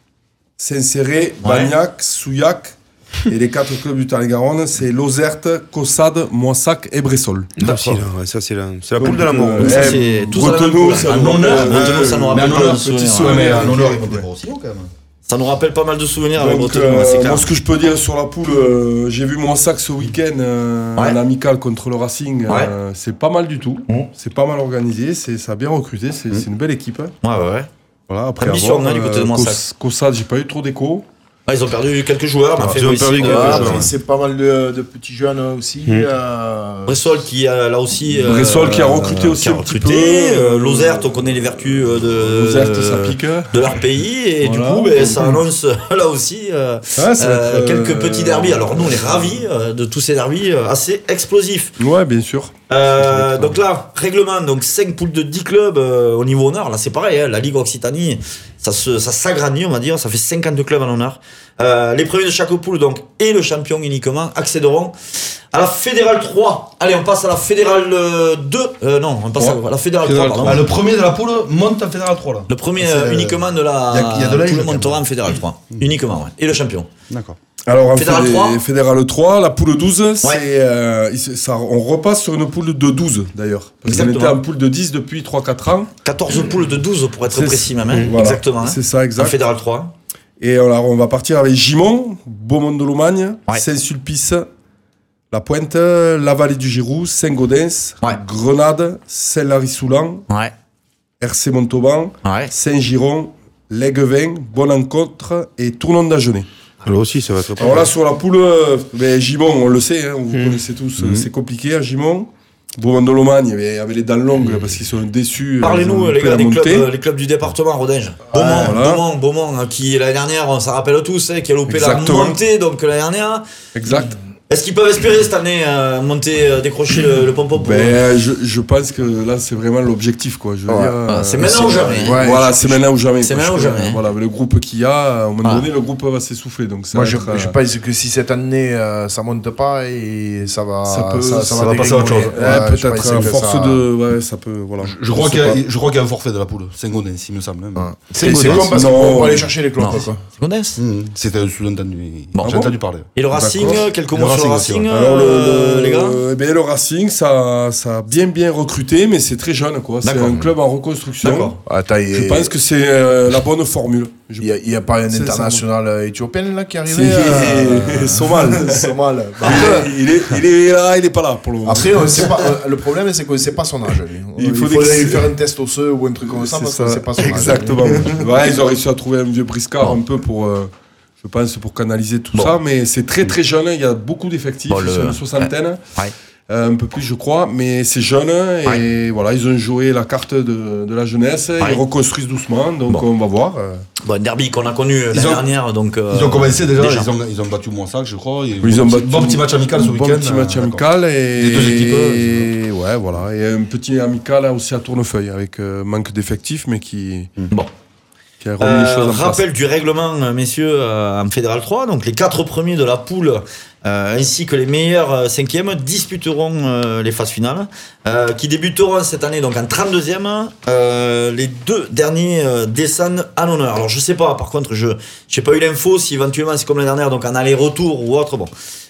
Saint-Céré, Ouais. Bagnac, Souillac. Et les quatre clubs du Tarn-et-Garonne, c'est Lozerte, Caussade, Moissac et Bressol. Ah, si, là, ouais, ça, c'est la, c'est la Donc, poule de l'amour. euh, Ça, eh, c'est tous à la même Bretenoux, poule. ça En nous honneur, rappelle- Bretenoux, ça nous euh, rappelle mais pas en mal de honneur, souvenirs. petit Ouais, mais souvenir. en honneur, ils montent pas aussi haut quand même. Ça nous rappelle pas mal de souvenirs avec Donc, Bretenoux, euh, c'est clair. moi, ce que je peux dire sur la poule, euh, j'ai vu Moissac ce week-end euh, Ouais. en amical contre le Racing. euh, c'est pas mal du tout. Mmh. C'est pas mal organisé. C'est, ça a bien recruté. C'est, c'est une belle équipe. hein. Ouais, ouais, ouais. Voilà, après Ambition, avoir, hein, du côté de Moissac. Causs- Caussade, j'ai pas eu trop d'écho. Ah, ils ont perdu quelques joueurs, mais Ah, enfin, ils ont réussi, perdu quoi. quelques Ah, joueurs. mais c'est pas mal de, de petits jeunes aussi. Mm. euh, Bressol qui a là aussi. euh, Bressol qui a recruté aussi qui a un petit recruté. peu. Euh, Lozerte, on connaît les vertus euh, de, Lozerte, de, ça pique. de leur pays. Et Voilà. du coup, ben, ça annonce là aussi euh, Ouais, ça va euh, être, quelques euh, petits derbies. Alors nous, on est ravis euh, de tous ces derbies euh, assez explosifs. Ouais, bien sûr. Euh, donc là, règlement, donc cinq poules de dix clubs euh, au niveau honneur. Là, c'est pareil, hein, la Ligue Occitanie, ça, se, ça s'agrandit, on va dire. Ça fait cinquante clubs en honneur. Euh, les premiers de chaque poule, donc, et le champion uniquement, accéderont à la Fédérale trois. Allez, on passe à la Fédérale euh, deux. Euh, non, on passe Ouais. à la Fédérale Fédéral trois, trois. pardon. Ah, le premier de la poule monte en Fédéral trois là. Le premier C'est, euh, euh, uniquement de la il y a- il y a de la poule ligue, montera en Fédérale trois. Uniquement, ouais. Et le champion. D'accord. Alors, en Fédéral Fédé- trois. Fédéral trois, la poule douze, c'est, euh, il se- ça, on repasse sur une poule de douze d'ailleurs. Parce qu'on Exactement. était en poule de dix depuis trois quatre ans. quatorze poules de douze pour être C'est- précis même. hein. Voilà. Exactement. hein. C'est ça, En exact. Fédérale trois. Et alors, on va partir avec Gimont, Beaumont de Lomagne, Ouais. Saint-Sulpice, La Pointe, La Vallée du Giroux, Saint-Gaudens, Ouais. Grenade, Saint-Lary-Soulan, Ouais. R C Montauban, Ouais. Saint-Giron, L'Aiguevin, Bonne-Encontre et Tournon d'Agenais. Alors aussi, ça va être. Alors là, sur la poule, euh, ben, Gimont, on le sait, hein, vous Mhm. connaissez tous, euh, c'est compliqué à Gimont. Beaumont de Lomagne, il y avait les dents longues parce qu'ils sont déçus. ils Parlez-nous, ont les pris gars, la des clubs, montée. euh, les clubs du département, Rodège. Beaumont, voilà. Beaumont, Beaumont, hein, qui l'année dernière, on s'en rappelle tous, hein, qui a loupé Exactement. la montée, donc l'année dernière. Exact. Est-ce qu'ils peuvent espérer cette année euh, monter, euh, décrocher le, le pompon pour eux Ben, je, je pense que là, c'est vraiment l'objectif, quoi. Je veux Ouais. dire, Ah, euh, c'est maintenant ou jamais, hein. Ouais, voilà, je- c'est maintenant ou jamais. c'est quoi. maintenant Je ou pense, jamais. Voilà, le groupe qu'il y a, à un moment Ah. donné, le groupe va s'essouffler. Donc ça Moi, va je, être, euh, je pense que si cette année euh, ça monte pas et ça va, Ça peut- ça, ça va passer à autre dégringoler. chose. ouais, Ouais, je peut-être pense à que force ça- de. Ouais, ça peut. Voilà. Je, je crois sais qu'il y a, pas. je crois qu'il y a un forfait de la poule. Saint-Gaudens, il me semble. même. Ouais. C'est C'est Gaudens. comme parce Non. qu'on va aller chercher les clopes. Non. Quoi. C'est Gondes. Mmh. C'était sous-entendu. Bon. J'ai Ah entendu parler. Et le Racing, D'accord. quelques Le mots sur le Racing aussi, Racing, ouais. Alors, le, euh, le- les gars eh ben, le Racing, ça, ça a bien bien recruté, mais c'est très jeune, quoi. C'est D'accord. un club en reconstruction. D'accord. Attends, Je pense que c'est euh, la bonne formule. Je- il n'y a, pas un C'est international euh, éthiopien là qui est C'est arrivé euh, Somal. Somal. il, est, il est là, il est pas là pour le moment. Après, on sait pas, euh, le problème c'est qu'on ne sait pas son âge. Lui. Il Il, faut faudrait des- lui faire un test osseux ou un truc comme ça C'est parce ça. qu'on ne sait pas son âge. Exactement. Ouais, ils ont réussi à trouver un vieux briscard un peu pour, euh, je pense, pour canaliser tout Bon. ça. Mais c'est très très jeune. Il y a beaucoup d'effectifs. Bon, Ils le- sont une soixantaine. Ouais. Euh, un peu plus, je crois. Mais c'est jeune. Et voilà, ils ont joué la carte de, de la jeunesse. Ouais. Ils reconstruisent doucement. Donc Bon. on va voir. euh. Bon, un derby qu'on a connu euh, l'année ont- dernière, donc. euh, Ils ont commencé déjà, déjà. Ils, ont, ils ont battu Moissac, je crois. Et Ils ont bon, battu- petit, bon petit match amical ce Bon week-end. petit match euh, amical et, Les deux équipes, et ouais voilà et un petit amical aussi à Tournefeuille avec euh, manque d'effectifs mais qui Bon. qui a remis Euh, les choses en place. rappel du règlement, euh, messieurs, euh, en Fédéral trois. Donc, les quatre premiers de la poule, euh, ainsi que les meilleurs euh, cinquièmes, disputeront euh, les phases finales, euh, qui débuteront cette année donc en trente-deuxième. Euh, les deux derniers euh, descendent en honneur. Alors, je sais pas, par contre, je n'ai pas eu l'info si éventuellement c'est comme l'année dernière, donc en aller-retour ou autre. Bon.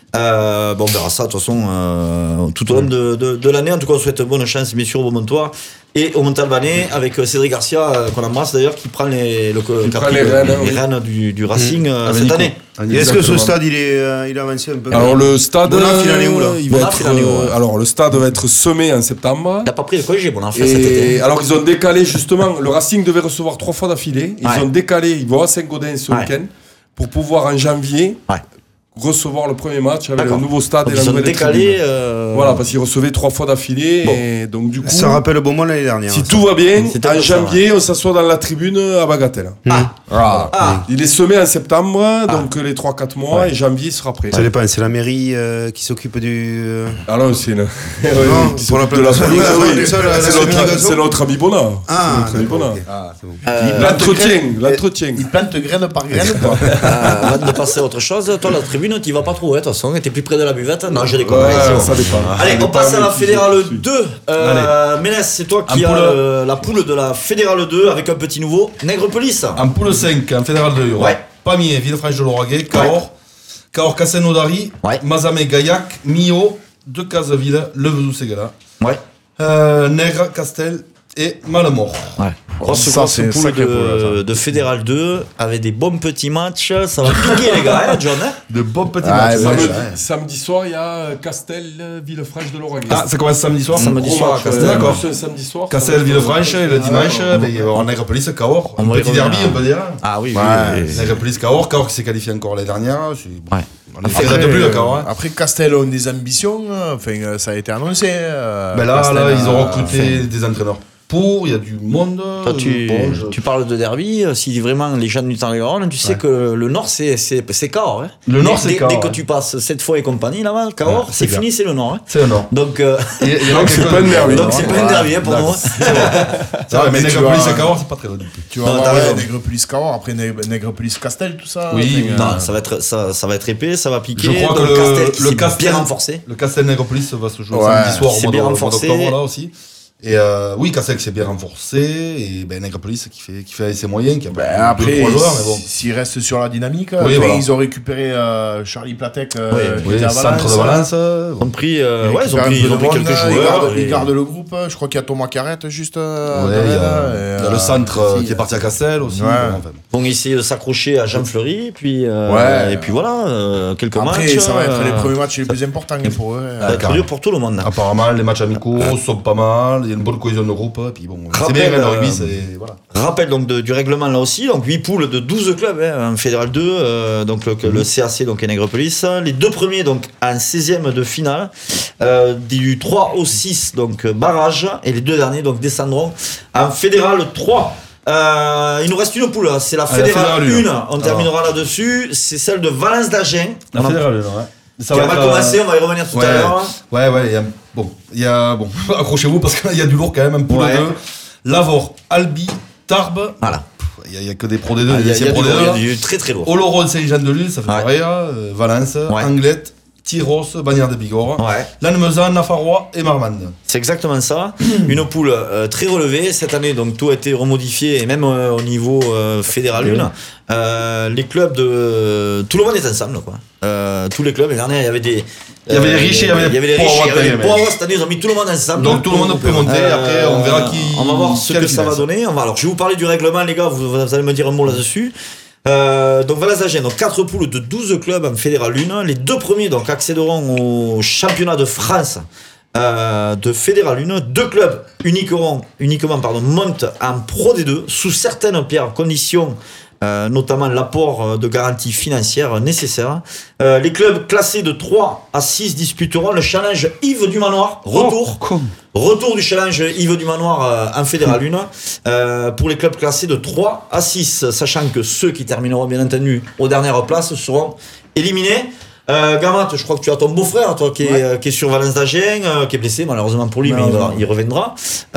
Euh, bon, on verra ça de toute façon euh, tout au long de, de, de l'année. En tout cas, on souhaite bonne chance, bien sûr, au Beaumontois et au Montalbanais avec Cédric Garcia, euh, qu'on embrasse d'ailleurs, qui prend les, le, qui prend les rênes, les oui. rênes du, du Racing euh, cette Nico. année. Et est-ce que ce stade il est, euh, il a avancé un peu? Alors le stade, Bonaf, il en est où, là il va Bonaf, être, il en est où, euh, ouais. alors le stade va être semé en septembre. T'as pas pris le collège, bon, en fait, cet été. Et alors ils ont décalé justement, le Racing devait recevoir trois fois d'affilée. Ils Ouais. ont décalé, ils vont à Saint-Gaudens ce Ouais. week-end pour pouvoir en janvier Ouais. recevoir le premier match avec D'accord. le nouveau stade Donc, et la ils ont nouvelle décalé. tribune. Euh... Voilà, parce qu'ils recevaient trois fois d'affilée Bon. et donc du coup, Ça rappelle Beaumont l'année dernière. si hein, tout va bien, C'était un en peu ça, janvier, on s'assoit dans la tribune à Bagatelle. Ah. Voilà. Ah. Il est semé en septembre, donc les trois quatre mois, et janvier sera prêt. Ça dépend, c'est la mairie euh, qui s'occupe du. euh, Ah non, c'est une... Non, qui pour la s'occupe de la planification. planification, Oui, oui. ça, la- la C'est notre- planification. c'est notre ami Bonnard. Ah, C'est notre ami d'accord, Bonnard. ok. Ah, c'est bon. Euh, L'entretien, l'entretien. Il plante graine par graine ou pas? euh, avant de passer à autre chose, toi, la tribune, tu vas pas trouver, de toute façon, t'es plus près de la buvette. Non, je déconne. Ouais, allez, c'est bon. ça dépend. Allez, Ça on dépend, passe à la mais tu- Fédérale tu- deux. Euh, Ménès, c'est toi qui En as poule. euh, la poule de la Fédérale deux avec un petit nouveau, Nègrepelisse. En poule cinq, en fédéral deux, il y aura Ouais. Pamiers, Villefranche-de-Lauragais, Cahors, Cahors Cassin-Odari, Ouais. Mazamet, Gaillac, Millau, De Caseville, Levedou-Ségala, Ouais. euh, Nègre, Castel et Malemort. Ouais. Grosse, Ça, grosse c'est une poule sacrée poule, de, ça. de Fédérale deux avec des bons petits matchs. Ça va piquer, les gars, hein, John. Hein De bons petits Ah, matchs. ouais, Samedi, ouais. samedi soir, il y a euh, Castel, euh, Villefranche de Lauragais. Ah, ça commence samedi soir Samedi Gros soir, match, Castel. euh, D'accord. ce Samedi soir. Castel, Villefranche, et le dimanche, ouais. ben, il va y avoir Nègrepelisse, Cahors. On Un va y petit derby, revenir. on peut dire. Ah oui, Ouais. oui. oui. Nègrepelisse, Cahors, Cahors qui s'est qualifié encore l'année dernière. c'est- bon, Ouais. On ne fait de plus, le Cahors. hein. Après, Castel ont des ambitions, euh, enfin, euh, ça a été annoncé. euh, Ben là, Castel là, ils ont a- recruté des entraîneurs pour, il y a du monde. Toi, tu, Bon, je- tu parles de derby. euh, Si vraiment les gens du Tarn-et-Garonne, tu sais Ouais. que le Nord, c'est c'est c'est Cahors. Hein. Le Nord, Dès- c'est dès- Cahors, Dès que ouais. tu passes cette fois et compagnie là-bas, Cahors, Ouais, c'est c'est fini, c'est le Nord. Hein. C'est un nom. Donc, euh, Et- et Donc, c'est quelqu'un- pas une derby. donc c'est pas une derby hein, pour nous. C'est vrai, mais mais tu Nègrepelisse vas- et Cahors, c'est pas très loin. Tu vas Non, avoir t'as ouais, raison. Nègrepelisse Cahors, après Nègre- Nègrepelisse Castel, tout ça. Oui, enfin, oui. euh, Non, ça va être ça, ça va être épais, ça va piquer. Je crois Donc, que le, Castel qui le s'est Castel, bien renforcé. le Castel Nègrepelisse va se jouer Ouais, samedi soir c'est au mois bien de- au mois renforcé. d'octobre là aussi. Et euh, oui, Castel qui s'est bien renforcé et ben Nègrepelisse qui fait qui fait ses moyens, qui a ben, pas après, deux, trois joueurs, mais bon. s'ils restent sur la dynamique, Oui, après, voilà. ils ont récupéré euh, Charlie Platek, euh, Oui, qui Oui, était à centre de Valence. euh, Ils ont pris, euh, Ils ouais, ils ont récupèrent pris, un peu ils ont de pris monde, quelques là, ils joueurs. gardent- et- Ils gardent le groupe. Je crois qu'il y a Thomas Carrette juste. euh, Ouais, il y a, derrière, il y a et, le euh, centre euh, si, qui est parti à Castel aussi. Ouais. bon, enfin. Vont essayer de s'accrocher à Jean Fleury, puis euh, Ouais. et puis voilà, euh, quelques Après, matchs. ça va être les euh, premiers matchs les plus importants pour eux. ça va être dur pour tout le monde. Apparemment, les matchs amicaux sont pas mal, il y a une bonne cohésion de groupe, et puis bon, c'est Rappel, bien, le rugby, euh, c'est. Voilà. Rappel donc de- du règlement là aussi, donc huit poules de douze clubs hein, en Fédéral deux, euh, donc le, le C A C donc et Nègrepelisse. Les deux premiers donc en seizième de finale, euh, du trois au six donc barrage, et les deux derniers donc descendront en Fédéral trois. Euh, il nous reste une poule, c'est la Ah, la Fédérale Fédérale un, on terminera là-dessus, c'est celle de Valence d'Agen. La On en- fédérale, ouais. Ça qui a va mal être, euh, commencé, on va y revenir tout ouais. à l'heure. Ouais, ouais, il y a, bon, il y a, bon, accrochez-vous parce qu'il y a du lourd quand même, un poule Ouais. de deux. Lavore, Albi, Tarbes, Voilà. il y, a- il y a que des Pro D deux, Ah, Il des y a, il y a anciens Pro du D lourd, il y a deux. du très très lourd. Oloron, Saint-Jean-de-Luz, ça fait Ouais. pareil, euh, Valence, Ouais. Anglette, Tyros, Bagnères de Bigorre, Ouais. Lannemezan, Nafarrois et Marmande. C'est exactement ça. Une poule euh, très relevée. Cette année, donc tout a été remodifié, et même euh, au niveau euh, fédéral un. Euh, les clubs de. Tout le monde est ensemble, quoi. Euh, tous les clubs. L'année dernière, il y avait des. Il y avait des riches et il y avait il y avait des des riches, pauvres, il y avait des mais- pauvres. Cette année, ils ont mis tout le monde ensemble. Donc tout le monde peut monter, après on verra qui. On va voir ce quel que ça va finesse. donner. On va, alors, je vais vous parler du règlement, les gars. Vous, vous allez me dire un mot là-dessus. Euh, donc Valence d'Agen, donc quatre poules de douze clubs en Fédéral un. Les deux premiers donc accéderont au championnat de France euh, de Fédéral un. Deux clubs uniquement, uniquement pardon, montent en Pro D deux sous certaines pierres conditions. Euh, notamment l'apport de garantie financière nécessaire. Euh, les clubs classés de trois à six disputeront le challenge Yves du Manoir. Retour. Retour du challenge Yves du Manoir euh, en Fédéral un euh, pour les clubs classés de trois à six, sachant que ceux qui termineront bien entendu aux dernières places seront éliminés. Euh, Gamat, je crois que tu as ton beau-frère, toi, qui est, Ouais. euh, qui est sur Valence d'Agen, euh, qui est blessé malheureusement pour lui, mais il, va- Malheureusement. il reviendra.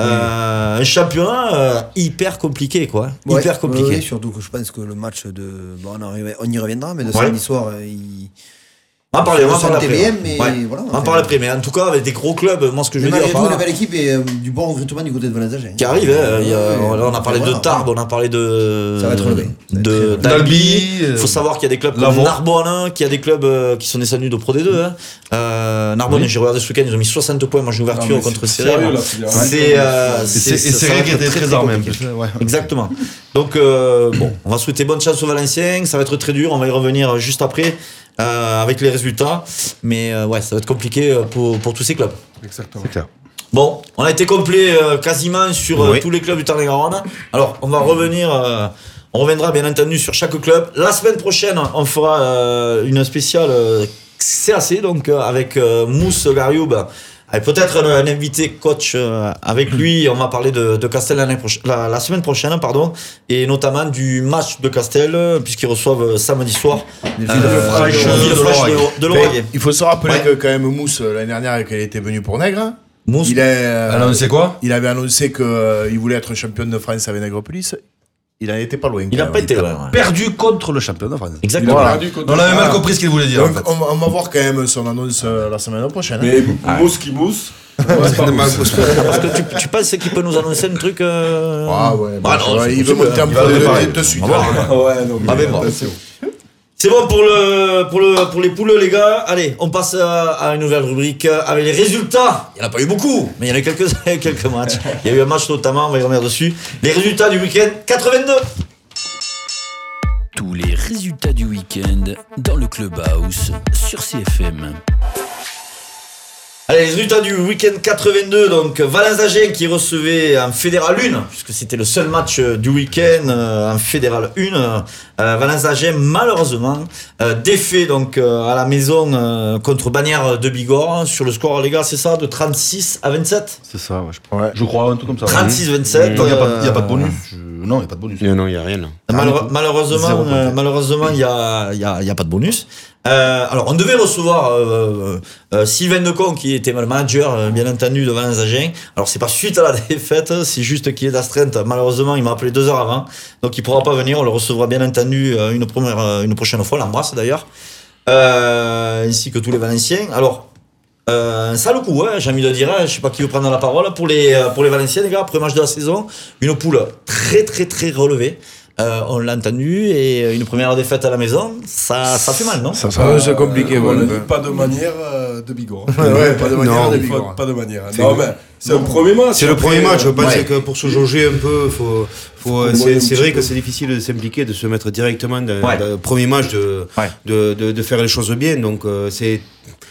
Euh, Un championnat euh, hyper compliqué, quoi. Ouais, Hyper compliqué. ouais, surtout que je pense que le match de. Bon, on, arrive- on y reviendra, mais de Ouais. samedi soir, euh, il, On va parler, on va Ça parler sentait après. bien, mais Ouais. voilà. On va parler après, mais en tout cas, avec des gros clubs, moi, ce que je Mais veux dire. malgré tout, par une là- belle équipe et euh, du bon recrutement du côté de Valence-Agen. Qui arrive, hein, il y a- Ouais, on a parlé voilà. de Tarbes, on a parlé de. Ça va être relevé. De D'Albi, d'Albi. Il euh, faut savoir qu'il y a des clubs comme Lavaux. Narbonne, hein, qu'il y a des clubs euh, qui sont descendus de Pro D deux. Hein. Euh, Narbonne, Oui. j'ai regardé ce week-end, ils ont mis soixante points, moi j'ai ouverture Non, mais contre c'est Serré. sérieux, moi. là, c'est bien. C'est. euh, Et c'est- c'est- et ça c'est va vrai être qu'il était très, très très armé en compliqué. plus. Ouais. Exactement. Donc, euh, bon, on va souhaiter bonne chance aux Valenciens. Ça va être très dur. On va y revenir juste après euh, avec les résultats. Mais euh, ouais, ça va être compliqué pour, pour tous ces clubs. Exactement. C'est clair. Bon, on a été complet euh, quasiment sur euh, Oui. tous les clubs du Tarn-et-Garonne. Alors, on va revenir. euh, on reviendra bien entendu sur chaque club. La semaine prochaine, on fera euh, une spéciale euh, C A C, donc euh, avec euh, Mousse Garioub. Avec peut-être un, un invité coach euh, avec lui, on va parler de, de Castel l'année prochaine, la, la semaine prochaine, pardon, et notamment du match de Castel, euh, puisqu'ils reçoivent euh, samedi soir Villefranche euh, de Villefranche Lauragais. de Lauragais. Il faut se rappeler Ouais. que quand même Mousse, euh, l'année dernière, quand il était venu pour Nègre, Mousse, il, est, euh, Alors, c'est quoi il avait annoncé qu'il voulait être champion de France avec Nègrepelisse. Il n'en était pas loin. il n'a quand pas même. été loin. ouais. Perdu contre le champion de France. Exactement. Voilà. Perdu contre- On avait mal Ah. compris ce qu'il voulait dire. Donc, en fait. on, va- on va voir quand même son annonce euh, la semaine prochaine. hein. Mais mousse qui mousse. c'est pas mousse. Parce que tu, tu penses qu'il peut nous annoncer un truc euh... Ah ouais, Bah bon, non, ouais, c'est il veut possible, monter hein. un Il peu va de, préparer. de, de suite. On va voir. là. Ouais, non, Ah, mais bon. attention. C'est bon pour, le, pour, le, pour les poules, les gars. Allez, on passe à, à une nouvelle rubrique avec les résultats. Il n'y en a pas eu beaucoup, mais il y en a quelques, quelques matchs. Il y a eu un match notamment, on va y revenir dessus. Les résultats du week-end quatre-vingt-deux. Tous les résultats du week-end dans le Clubhouse sur C F M. Allez, les résultats du week-end quatre-vingt-deux, donc Valence-Agen qui recevait en Fédéral un, puisque c'était le seul match euh, du week-end euh, en Fédéral un. Euh, Valence-Agen, malheureusement, euh, défait donc euh, à la maison euh, contre Bagnères de Bigorre, sur le score, les gars, c'est ça, de trente-six à vingt-sept C'est ça, ouais, je, ouais. je crois, un truc comme ça. trente-six vingt-sept. Il n'y a, pas- euh, y a pas de bonus. Je- Non, il n'y a pas de bonus. Non, non, il n'y a rien. Malheure- malheureusement, Zéro euh, point. malheureusement, il y a, il y a, il y a pas de bonus. Euh, alors, on devait recevoir euh, euh, Sylvain Decon, qui était le manager, euh, bien entendu, de Valence-Agen. Alors, c'est pas suite à la défaite, c'est juste qu'il est d'astreinte. Malheureusement, il m'a appelé deux heures avant, donc il pourra pas venir. On le recevra bien entendu euh, une première, euh, une prochaine fois. On l'embrasse d'ailleurs, euh, ainsi que tous les Valenciens. Alors. Euh, un sale coup, hein, j'ai envie de dire, hein, je sais pas qui veut prendre la parole pour les, euh, pour les Valenciens, les gars, premier match de la saison, une poule très très très relevée, euh, on l'a entendu, et une première défaite à la maison, ça, ça fait mal, non? Ça, ça, c'est compliqué. Euh, ouais. on a dit pas de manière euh, de Bigorre. Ouais, ouais, pas de manière Non, de Pas- Bigorre. Pas de manière. Non, mais c'est un premier match. C'est le après, premier match, je euh, pense ouais. que pour se jauger un peu, faut, faut, Faut c'est, moyen un c'est petit vrai peu. que c'est difficile de s'impliquer, de se mettre directement dans, Ouais. dans le premier match, de, Ouais. de, de, de faire les choses bien. Donc euh, c'est,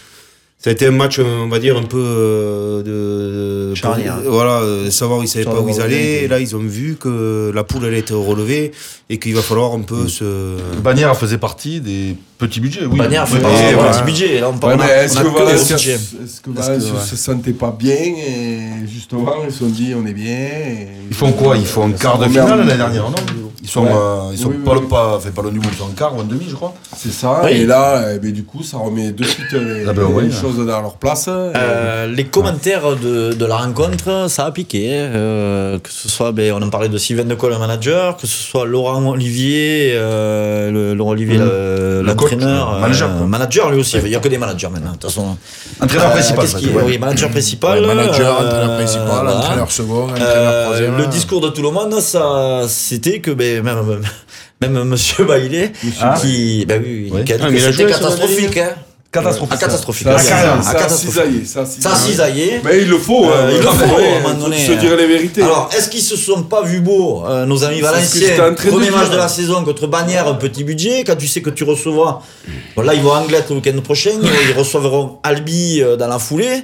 ça a été un match, on va dire, un peu euh, de, de Charnière. pour- voilà, euh, savoir où ils savaient Sur pas le où ils moment allaient. donné. Et là, ils ont vu que la poule allait être relevée et qu'il va falloir un peu se. Bagnères faisait partie des petits budgets, oui. Bagnères fait Oui, partie oui, du voilà. petit budget, là on Ouais, parle mais on est-ce a que que le Valence budget. est-ce que Valence ouais. se sentait pas bien et justement ils se sont dit on est bien. et- Ils font quoi Ils font un quart de Ça finale remet en- l'année dernière, non Ils sont, Ouais. euh, ils sont Oui, oui, pas, oui. le, pas, fait pas le niveau, ils sont en quart ou en demi, je crois. C'est ça. Oui. Et là, eh ben, du coup, ça remet de suite les, Ah ben les oui, choses dans leur place. Euh, les commentaires de, de la rencontre, ça a piqué. hein. Euh, que ce soit, ben, on en parlait de Sylvain Decol, le manager, que ce soit Laurent Olivier, euh, le, Laurent Olivier, Mmh. le- Le coach, l'entraîneur, le manager, euh, quoi. manager lui aussi. Il n'y a que des managers maintenant. De toute façon. Entraîneur Euh, principal. qu'est-ce ça, qu'il- ouais. Oui, manager principal. Ouais, manager, euh, entraîneur principal, voilà. entraîneur second, entraîneur Euh, troisième. le discours de tout le monde, ça, c'était que ben, même, même Monsieur Bailey, Ah. qui, ben oui, Ouais. qui a dit Ah, que mais il a c'était joué sur catastrophique. Hein. Catastrophique. Ah, catastrophique. Ça, Ah, c'est- carrément, ça ah, a catastrophique. cisaillé. Ça a Ça cisaillé. cisaillé. Mais il le faut. Euh, hein, il le quand faut, même, à un moment faut donné, se dire les vérités. Alors, est-ce qu'ils se sont pas vus beaux, euh, nos amis C'est ce que valenciens? j'étais en train de Premier dire. match de la saison contre Bagnères, un petit budget. Quand tu sais que tu recevras, bon, là, ils vont à Anglet le week-end prochain. Ils recevront Albi euh, dans la foulée.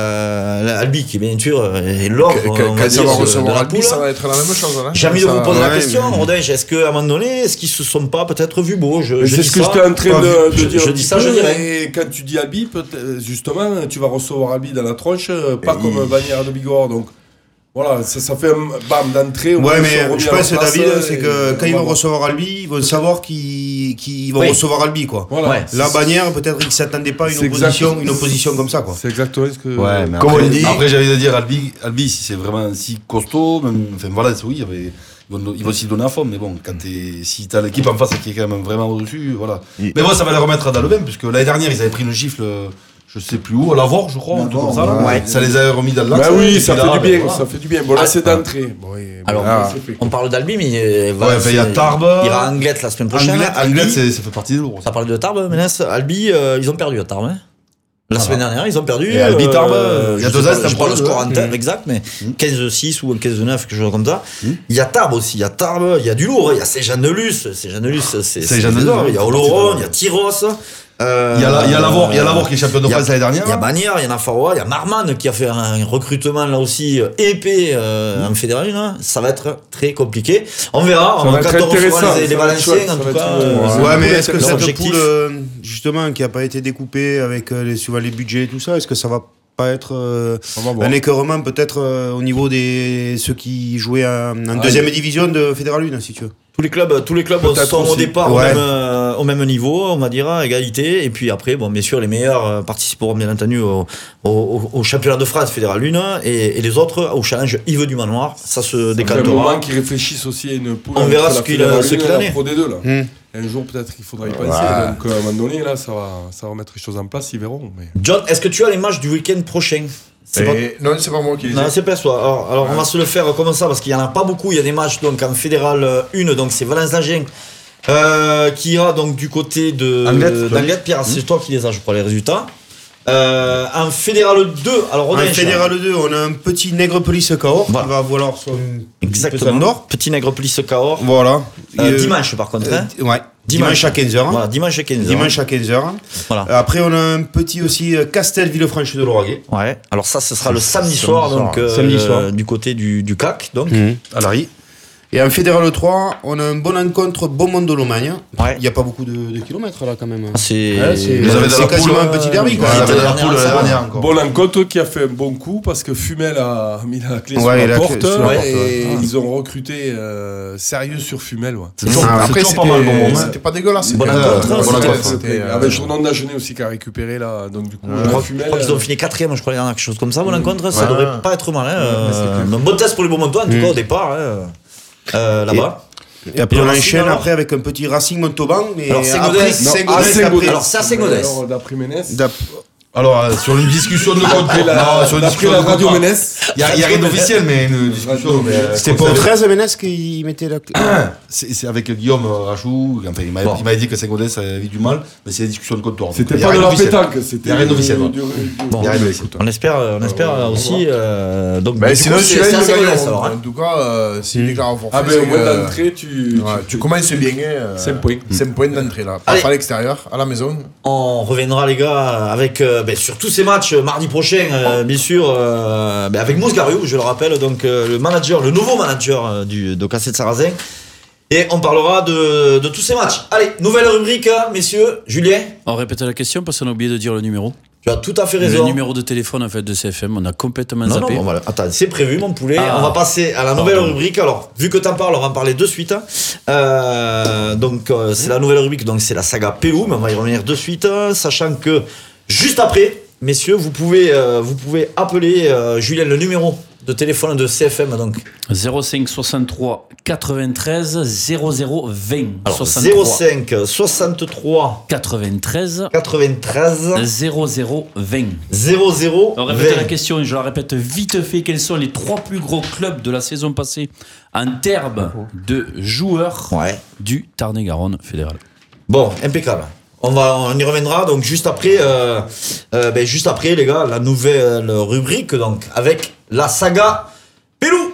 Euh, Albi, qui bien sûr est l'autre Que- on que- va Quand dire, ça va de- de recevoir la Albi, poule. ça va être la même chose. Là. J'ai envie de Ça- vous poser la ouais, question, mais- Rodège, est-ce qu'à un moment donné, est-ce qu'ils se sont pas peut-être vus beaux? Je, Mais je c'est dis ce que ça. j'étais en train Pas de, vu. de je, dire. je un dis petit ça, peu, je dirais. Et quand tu dis Albi, peut-être- justement, tu vas recevoir Albi dans la tronche, euh, pas Et comme il- Bagnères de Bigorre. Donc voilà, ça, ça fait un bam d'entrée. au Ouais, moins, mais ils sont remis je à leur pense, place, David, euh, c'est et que quand on ils va vont voir. recevoir Albi, ils vont savoir qu'ils qui, qui vont oui. recevoir Albi, quoi. Voilà. Ouais. La bannière, peut-être qu'ils ne s'attendaient pas à une C'est opposition, exact. une opposition comme ça, quoi. C'est exactement ce que. Ouais, mais Comme après, on dit- après j'ai envie de dire, Albi, Albi si c'est vraiment si costaud, même, enfin voilà, c'est- oui, il y avait- ils vont, ils vont aussi donner à fond, mais bon, quand t'es, si t'as l'équipe en face qui est quand même vraiment au-dessus, voilà. Il- Mais bon, ça va les remettre dans le bain, puisque l'année dernière, ils avaient pris une gifle, je sais plus où, à Lavore, je crois, un truc comme ça. là. ouais. Ça les a remis dans le Bah l'axe, oui, et ça puis fait là, du bien, ben, voilà. ça fait du bien. Bon, là, c'est d'entrée. Bon, et- Alors, bon, ah, c'est fait. on parle d'Albi, mais euh, Ouais, enfin, il y a Tarbes. Il y aura Anglette la semaine prochaine. Anglette, Albi, Anglette, c'est- ça fait partie de l'euro. ça parle de Tarbes, Ménès. Albi, euh, ils ont perdu à Tarbes. Hein. La semaine dernière, ils ont perdu. Et Albi, Tarbes, il y a je deux sais ans, pas- c'était je un prends le problème, score en tête mmh. exact, mais Mmh. quinze six ou quinze neuf, quelque chose comme ça. Mmh. Il y a Tarbes aussi, il y a Tarbes, il y a du lourd, il y a Saint-Jean-de-Luz, Saint-Jean-de-Luz, c'est c'est Saint-Jean-de-Luz, énorme. oui, Il y a c'est Oloron, parti, il y a Tyros. euh, Il y a la- il y a Lavore, il y a Lavore qui est champion de il y a- France l'année dernière. Il y a Bagnères, il y a Nafarrois, il y a Marmande qui a fait un recrutement là aussi euh, épais euh, en fédéral. Hein. Ça va être très compliqué. On verra. Ça On va quand être on recevra intéressant, les, les ça va être Valenciens, chouette, en ça tout va cas. être, euh, euh, c'est Ouais, mais leur est-ce que cette objectif. poule, euh, justement, qui n'a pas été découpée avec euh, les, suivant les budgets et tout ça, est-ce que ça va pas être euh, On va voir. un écœurement peut-être euh, au niveau des ceux qui jouaient en, en deuxième division de Fédéral un, si tu veux? Tous les clubs, tous les clubs Peut-être sont au aussi. départ au, Ouais. même, euh, au même niveau, on va dire, à égalité. Et puis après, bon, bien sûr, les meilleurs euh, participeront bien entendu au, au, au- au championnat de France Fédéral un et, et les autres au challenge Yves du Manoir. Ça se Ça fait un décalera. moment qu'ils réfléchissent aussi à une poule. On entre verra la ce qu'il Fédéral a- ce un qu'il et en la est. Pro D deux, là. Hmm. Un jour, peut-être qu'il faudra y penser. Ouais. Donc, euh, à un moment donné, là, ça va, ça va remettre les choses en place, ils verront. Mais... John, est-ce que tu as les matchs du week-end prochain? C'est pas- Et- Non, c'est pas moi qui les ai. Non, c'est pas toi. Alors, alors on va se le faire comme ça parce qu'il y en a pas beaucoup. Il y a des matchs donc en fédéral un, donc c'est Valence-Agen euh, qui ira donc du côté de Anglette, d'Anglette. Pierre, c'est toi qui les as, je crois, les résultats. Euh, en fédéral deux, alors on En a Fédéral deux, on a un petit nègre police Cahors Voilà. qui va vouloir son exactement nord. Petit Nègre Police Cahors. Voilà. Euh, Et, euh, dimanche par contre. Hein. euh, ouais. Dimanche à quinze heures. Voilà, dimanche à quinze heures. Dimanche à quinze heures. Voilà. Après, on a un petit aussi euh, Castel Villefranche de Lauragais. Ouais. Alors ça, ce sera le samedi, Samedi soir, soir. donc euh, Samedi soir. du côté du, du C A C, donc. À Larry. Et en Fédéral trois, on a un bon encontre Beaumont-de-Lomagne. Ouais. Il n'y a pas beaucoup de, de kilomètres là quand même. C'est. Ouais, c'est Vous avez dans c'est la quasiment poule, un petit derby. quoi. Ouais, C'était vous avez la la poule dernière, la ça. dernière encore. Bon, l'encontre qui a fait un bon coup parce que Fumel a mis la clé Ouais, sur il a la la porte clé sur la et porte, ouais. ils ont recruté euh, sérieux sur Fumel. Ouais. C'est toujours, Ah, c'est Après, toujours c'était pas mal, bon moment. c'était pas dégueulasse. Bon c'était- encontre, euh, hein, bon c'était- encontre, C'était- c'était, euh, Avec Journal d'Agenais aussi qui a récupéré là, donc du coup. Je crois, Fumel, je crois qu'ils ont euh, fini quatrième, je crois, il y en a quelque chose comme ça, bon encontre, ça Ouais. devrait pas être mal. Hein, Ouais, c'est euh, clair. un bon test pour les Beaumontois, en tout cas au départ, hein, euh, là-bas. Et après, Et on Racing, enchaîne alors après avec un petit Racing Montauban. Mais Alors, c'est après, Modeste. c'est Non, Modeste ah, après. Alors, ça, c'est Modeste. Alors, d'après Ménès. D'ap- Alors, euh, sur une discussion de compte, D'après la, non, sur une d'après discussion la de radio compte, Ménès. il y a, il y a rien d'officiel, mais une discussion. mais, euh, C'était comme pour ça, treize Ménès qui mettait la clé. C'est c'est avec Guillaume Rachou. Enfin, il m'avait Bon. il m'avait dit que Saint-Gaudès avait du mal, mais c'est des discussions de comptoir. C'était Il y a pas de rien la d'officiel. pétanque, Il c'était y a rien d'officiel, du- ouais. du- Bon, Il y a rien d'officiel. on espère, on espère ouais, aussi. euh, donc, Mais du sinon, coup, celui-là, c'est il assez le modeste, gagne. alors. hein. En tout cas, euh, s'il déclare un forfait, Ah ben c'est au moins que- d'entrée, tu. Ouais, tu commences bien. euh, cinq points. cinq points d'entrée là. Pas Allez. à l'extérieur, à la maison. On reviendra les gars avec euh, ben, sur tous ces matchs euh, mardi prochain, euh, bien sûr, euh, ben, avec Mousse Gariou, je le rappelle, donc euh, le manager, le nouveau manager euh, du de Cassette Sarrazin, et on parlera de, de tous ces matchs. Allez, nouvelle rubrique, hein, messieurs. Julien, On répète la question parce qu'on a oublié de dire le numéro. tu as tout à fait Le raison. numéro de téléphone en fait de C F M, on a complètement Non, non, zappé. bon, voilà. Attends, c'est prévu, mon poulet. Ah. On va passer à la nouvelle Pardon. rubrique. Alors, vu que t'en parles, on va en parler de suite. Euh, donc, euh, c'est la nouvelle rubrique. Donc, c'est la saga Pelou, mais on va y revenir de suite, euh, sachant que juste après, messieurs, vous pouvez, euh, vous pouvez appeler euh, Julien le numéro de téléphone de C F M. Donc, zéro cinq soixante-trois quatre-vingt-treize zéro zéro vingt. alors soixante-trois zéro cinq soixante-trois quatre-vingt-treize quatre-vingt-treize zéro zéro vingt. zéro zéro On répète la vingt. question et je la répète vite fait. Quels sont les trois plus gros clubs de la saison passée en termes de joueurs Ouais. du Tarn-et-Garonne fédéral? Bon, impeccable. On va, on y reviendra donc juste après, euh, euh, ben, juste après les gars, la nouvelle rubrique donc avec la saga Pelou.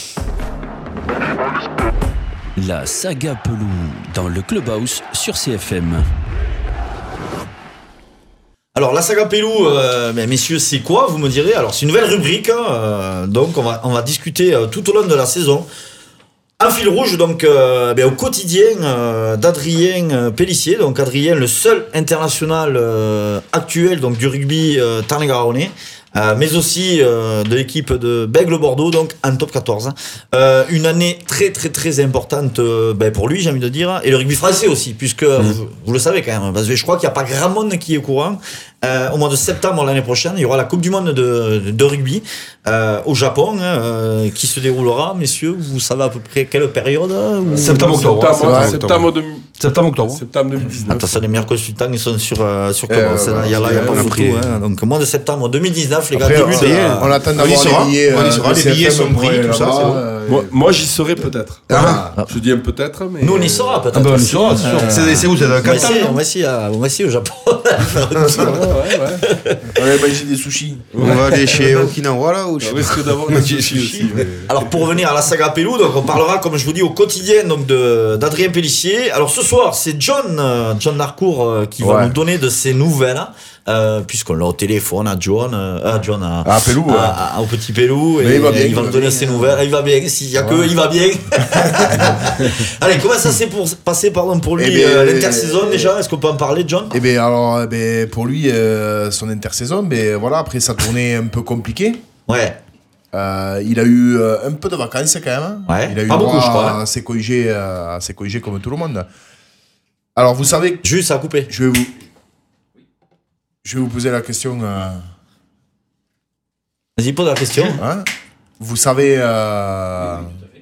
La saga Pelou dans le Clubhouse sur C F M. Alors la saga Pelou, euh, ben, messieurs, c'est quoi? Vous me direz. Alors c'est une nouvelle rubrique, hein, euh, donc on va, on va discuter euh, tout au long de la saison. Un fil rouge donc euh, ben, au quotidien euh, d'Adrien euh, Pellissier. Donc Adrien, le seul international euh, actuel donc du rugby euh, tarn-et-garonnais, euh, mais aussi euh, de l'équipe de Bègle Bordeaux, donc en top quatorze. Euh, une année très très très importante euh, ben, pour lui, j'ai envie de dire, et le rugby français aussi, puisque mmh. vous, vous le savez quand même, parce que je crois qu'il n'y a pas grand monde qui est au courant. Euh, au mois de septembre l'année prochaine, il y aura la Coupe du Monde de, de rugby euh, au Japon, euh, qui se déroulera, messieurs, vous savez à peu près quelle période ou... Septembre-octobre. Septembre, septembre, de... septembre-octobre. Septembre deux mille dix-neuf. Attention, les meilleurs consultants, ils sont sur, euh, sur comment euh, c'est voilà, là, il y a là, il n'y a pas de photo. après, Hein. Donc, mois de septembre deux mille dix-neuf, les gars, Après, début on, de euh, on attend d'avoir les billets. On y sera, les billets sont pris, tout ça, c'est bon. Moi, moi j'y serai peut-être. Ah. Je dis un peut-être, mais. Nous, on y sera peut-être. Ah ben, on y sera, c'est sûr. C'est c'est où? C'est dans le On va essayer, Qatar? on va essayer, à- on va essayer au Japon. Ouais, ouais, ouais. On va manger des sushis. On va aller chez Okinawa là ou On chez risque d'avoir des sushis aussi. Ouais. Alors pour revenir à la saga Pelou, donc on parlera comme je vous dis au quotidien donc de d'Adrien Pellissier. Alors ce soir c'est John euh, John Narcourt euh, qui va Ouais. nous donner de ses nouvelles. Euh, puisqu'on l'a au téléphone à John, euh, à John à, Ah, Pelou, à- ouais. à- au petit Pelou, Mais et il va bien, il il va va nous donner bien. ses nouvelles. Il va bien, s'il y a que Ouais. il va bien. Allez, comment ça s'est pour, passé pardon pour lui Eh ben, euh, l'intersaison déjà? Est-ce qu'on peut en parler, John? Eh bien, alors, eh ben, pour lui, euh, son intersaison, ben, voilà, après sa tournée un peu compliquée, Ouais. euh, il a eu euh, un peu de vacances quand même. Ouais. Il a eu Pas droit beaucoup, je crois, hein. à ses congés, euh, à ses congés comme tout le monde. Alors, vous savez, Juste à couper. je vais vous, je vais vous poser la question. euh, Vas-y, pose la question. hein vous savez, euh,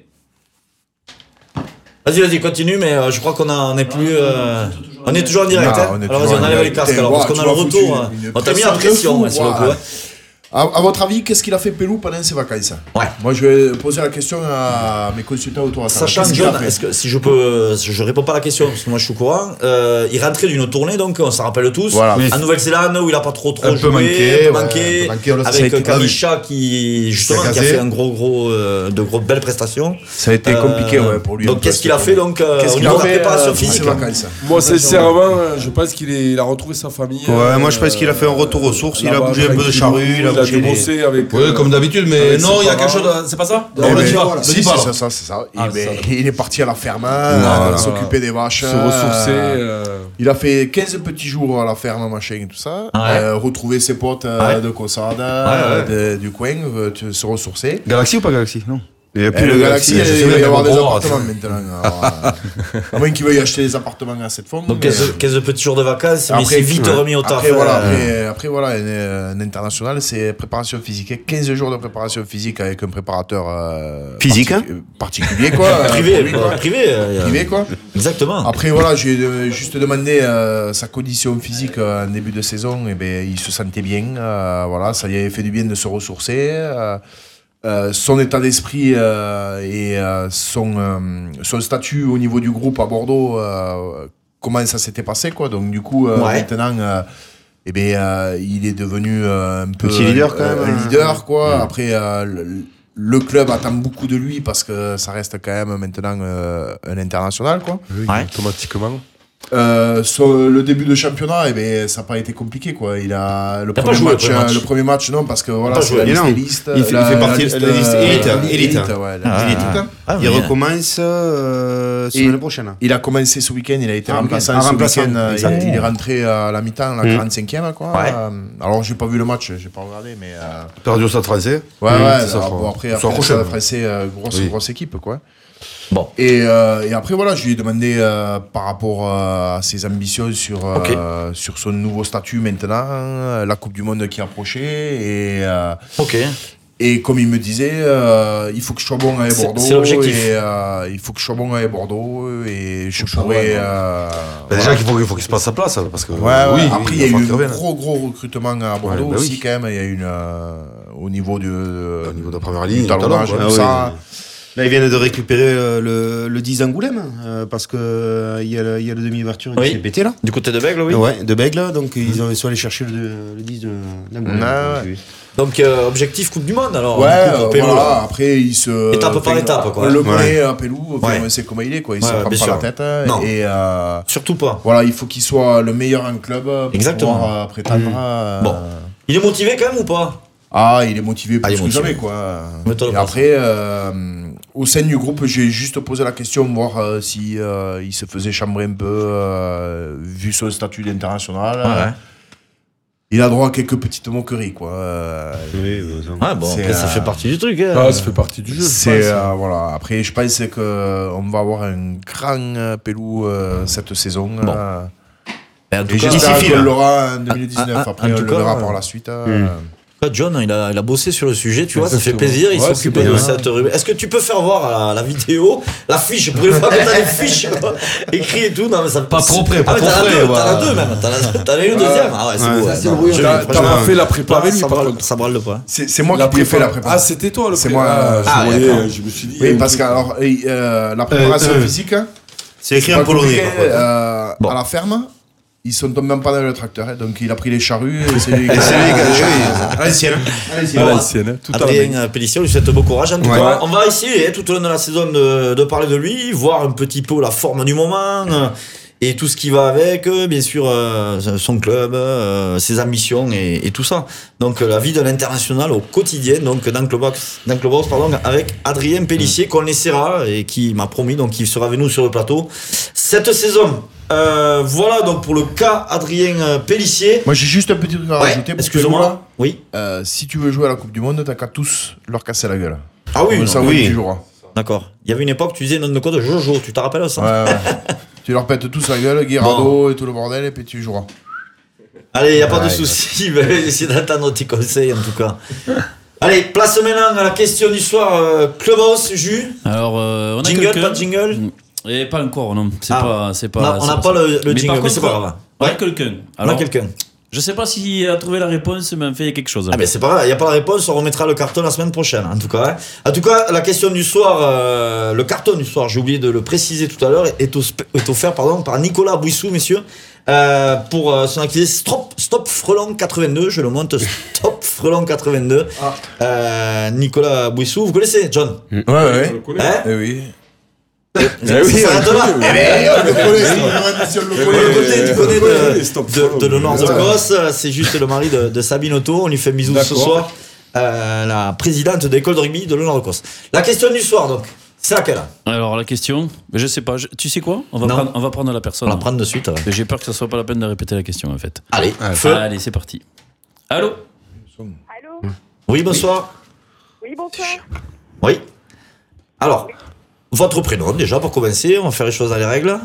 Vas-y, vas-y, continue, mais euh, je crois qu'on a- on est plus. euh, on est toujours en direct. Non, hein. on est alors toujours vas-y, on en enlève les direct. casques alors, parce Putain, qu'on a le tu m'as retour. foutu hein. une On t'a mis pression en de pression, fou, ouais, sur le quoi. coup. hein. à, à votre avis, qu'est-ce qu'il a fait Pelou pendant ses vacances? Ouais. Moi, je vais poser la question à mes consultants autour de ça. Sachant, Qu'est-ce qu'il a John, fait est-ce que si je peux, je réponds pas à la question parce que moi je suis au courant. Euh, il rentrait d'une tournée, donc on s'en rappelle tous. Voilà. Oui. En Nouvelle-Zélande où il a pas trop trop Un peu joué, manqué, un peu ouais, manqué, un peu manqué, on l'a- ça a avec été- Kamisha qui justement s'est qui a casé. fait un gros gros euh, de gros belles prestations. Ça a été Euh, compliqué ouais, pour lui. un Donc peu, qu'est-ce qu'il a cette fait tournée. donc euh, Qu'est-ce au qu'il niveau a de la fait préparation euh, pour ses physique? vacances? Moi, sincèrement, je pense qu'il est- il a retrouvé sa famille. Ouais, moi je pense qu'il a fait un retour aux sources, il a là-bas, bougé un peu de tranquillou, charrue, il a il a bougé dû les- bosser avec. Oui, euh, comme d'habitude, mais avec non, ses il y a quelque parents. chose. de- C'est pas ça? Eh Non, le ben, dis pas. si, Le dis si, pas. c'est ça, c'est ça. Ah, Eh ben, c'est ça. il est parti à la ferme, Voilà. euh, s'occuper des vaches. Se ressourcer. euh, euh, Il a fait quinze petits jours à la ferme, machin et tout ça. Ouais. Euh, retrouver ses potes euh, Ouais. de Cossade, ouais. euh, de- du coin, euh, te- se ressourcer. Galaxy ou pas Galaxy? Non. Il y a Et plus le le Galaxy, Galaxy. il je sais va y bien, avoir mais des bon, appartements maintenant. Alors, euh, à moins qu'il veuille acheter des appartements à cette forme. Donc mais- quinze, quinze petits jours de vacances, mais c'est vite ouais. remis au taf. Après, voilà, euh, après, après, voilà, un, un international, c'est préparation physique. hein. quinze jours de préparation physique avec un préparateur euh, Physique, partic- euh, particulier, quoi. euh, privé, pour lui, quoi. euh, privé, euh, Privé, quoi. Exactement. Après, voilà, j'ai euh, juste demandé euh, sa condition physique euh, en début de saison. Et ben, il se sentait bien. euh, voilà, ça lui avait fait du bien de se ressourcer. euh, euh, son état d'esprit euh, et euh, son, euh, son statut au niveau du groupe à Bordeaux, euh, comment ça s'était passé, quoi. Donc, du coup, euh, Ouais. maintenant, euh, eh ben, euh, il est devenu euh, un peu Petit leader, un- quand même, un hein. leader, quoi. Après, euh, le, le club attend beaucoup de lui parce que ça reste quand même maintenant euh, un international, quoi. Oui, Ouais. automatiquement. Euh, sur le début de championnat, eh ben, ça n'a pas été compliqué, quoi. Il a le Il a premier pas joué, match, le premier match. euh, le premier match, non, parce que voilà, pas c'est joué. la Il liste non. élite, Il fait- il fait partie de la liste euh, élite, élite. élite, ouais, la Ah, liste ah, élite. ah, Il mais- recommence euh, Et- semaine prochaine. Il a commencé ce week-end, il a été Ah, remplaçant ok. Ah, ce remplaçant, week-end. euh, exact. Il, il est rentré à la mi-temps, la Mm. quarante-cinquième, quoi. Ouais. Euh, alors, j'ai pas vu le match, j'ai pas regardé, mais. euh, Perdu au Stade Français. Ouais, Mmh, ouais, c'est ça, alors, je crois. bon, après, Sur après la prochaine. ça, Français, euh, grosse, Oui. grosse équipe, quoi. Bon. Et, euh, et après, voilà, je lui ai demandé euh, par rapport euh, à ses ambitions sur, euh, Ok. sur son nouveau statut maintenant, euh, la Coupe du Monde qui approchait. Et, euh, Ok. et comme il me disait, euh, il faut que je sois bon avec C'est- Bordeaux. c'est l'objectif. Et, euh, il faut que je sois bon avec Bordeaux. Et je que je sois pourrais. bon, euh, Bah, voilà. déjà qu'il faut, il faut qu'il se passe sa place. Parce que, Ouais, ouais. oui, Après, il y a eu va un falloir qu'il revienne. gros, gros recrutement à Bordeaux Ouais, bah aussi, oui. quand même. Il y a une. euh, au niveau de. Au niveau de la première du ligne, talonnage, talon, tout quoi. ça. Là, ils viennent de récupérer euh, le, le dix d'Angoulême, euh, parce que euh, il y a le, il y a le demi-ouverture qui Oui. s'est pété là. Du côté de Bègle, oui. Ouais, de Bègle, donc ils, ont, ils sont allés chercher le, le dix de- d'Angoulême. Ouais, Donc, Donc euh, objectif Coupe du Monde alors. Ouais, du coup, pour euh, Pelou, voilà, là. après il se. Étape par enfin, étape, quoi. On le Ouais. connaît à Pelou, Ouais. on sait comment il est, quoi. Il Ouais, se prend bien pas sûr. la tête. hein, Non. Et euh, Surtout pas. voilà, il faut qu'il soit le meilleur en club pour Exactement. pouvoir euh, prétendre. Mmh. euh, Bon. Il est motivé quand même ou pas? Ah, il est motivé Ah, plus il est que motivé. jamais, quoi. M'étonne Et pas. après, euh, au sein du groupe, j'ai juste posé la question, voir euh, si euh, il se faisait chambrer un peu, euh, vu son statut d'international. Ouais. il a droit à quelques petites moqueries, quoi. Euh, oui, bon, ouais, bon après, euh, ça fait partie du truc. Hein. Ah, ça fait partie du jeu. C'est, euh, voilà. Après, je pense qu'on va avoir un grand Pelou euh, cette saison. Bon. Euh, Et en tout et cas, j'espère qu'on l'aura en deux mille dix-neuf. Ah, après, on le verra par la suite. Euh, John, il a, il a bossé sur le sujet, tu vois, ça fait plaisir, il ouais, s'occupe de bien. Cette rubrique. Est-ce que tu peux faire voir la, la vidéo, la fiche, pour une fois que t'as les fiches écrites et tout, non mais ça pas trop près, pas ah, trop près. T'en as deux même, t'en as, t'en as une deuxième. Ah ouais, c'est beau. Ouais, c'est ouais, t'as, t'as pas fait la préparer, lui, par contre. Ça brûle le poids. C'est, c'est moi qui ai fait la préparation. Ah, c'était toi le C'est moi. Ah, je me suis dit. Oui, parce que alors, la préparation physique, c'est écrit en polonais. À la ferme. Ils sont même pas dans le tracteur, hein, donc il a pris les charrues et c'est lui qui a à l'ancienne. À l'ancienne. Adrien Pellissier, on lui souhaite bon courage. En tout ouais. cas, on va essayer tout au long de la saison de, de parler de lui, voir un petit peu la forme du moment et tout ce qui va avec, bien sûr, euh, son club, euh, ses ambitions et, et tout ça. Donc la vie de l'international au quotidien, donc dans Clubhouse, dans Clubhouse, pardon, avec Adrien Pellissier, mmh. qu'on essaiera et qui m'a promis, donc il sera avec nous sur le plateau cette saison. Euh, voilà donc pour le cas Adrien Pellissier. Moi j'ai juste un petit truc à ouais, rajouter. Excuse-moi. Oui. Euh, si tu veux jouer à la Coupe du Monde, t'as qu'à tous leur casser la gueule. Ah oui, non, ça oui. Tu joueras. D'accord. Il y avait une époque, tu disais nom de code Jojo, tu te rappelles ça? Ouais, ouais. Tu leur pètes tous la gueule, Guirado bon. Et tout le bordel, et puis tu joueras. Allez, il n'y a pas ouais, de souci, je vais essayer d'entendre tes conseils en tout cas. Allez, place maintenant à la question du soir. Euh, Clubhouse, Jus. Alors, euh, on a jingle, quelqu'un. pas de jingle. Et pas encore, non. C'est ah, pas, c'est pas. On n'a pas, pas le, le mais jingle, par mais contre, c'est pas grave. On a ouais. quelqu'un. Alors, on a quelqu'un. Je sais pas s'il a trouvé la réponse, mais en fait, il y a quelque chose. Ah, ben c'est pas grave, il n'y a pas la réponse, on remettra le carton la semaine prochaine, en tout cas. Hein. En tout cas, la question du soir, euh, le carton du soir, j'ai oublié de le préciser tout à l'heure, est, au, est offert pardon, par Nicolas Bouissou, messieurs, euh, pour euh, son activité Stop, Stop Frelon quatre-vingt-deux. Je le monte, Stop Frelon quatre-vingt-deux. Ah. Euh, Nicolas Bouissou, vous connaissez, John? Ouais, ouais. ouais. Hein eh oui. Eh oui, ça s'arrête là. Eh bien, on le connaît. Le côté, tu connais de, de, de l'honneur de Gosse, c'est juste le mari de, de Sabine Otto. On lui fait un bisou ce soir. Euh, la présidente de l'école de rugby de l'honneur de Gosse. La question du soir, donc, c'est laquelle? Alors, la question, je sais pas. Je, tu sais quoi on va, prendre, on va prendre la personne. On va prendre de suite. Ouais. J'ai peur que ce soit pas la peine de répéter la question, en fait. Allez, feu. Allez, c'est parti. Allô? Allô? Oui, bonsoir. Oui, bonsoir. Oui. Alors. Votre prénom, déjà, pour commencer, on va faire les choses dans les règles.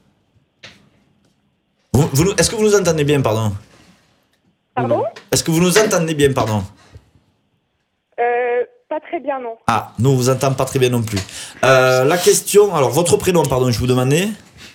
Vous, vous, est-ce que vous nous entendez bien, pardon? Pardon? Est-ce que vous nous entendez bien, pardon? Euh, pas très bien, non. Ah, nous, on vous entend pas très bien non plus. Euh, la question, alors, votre prénom, pardon, je vous demandais?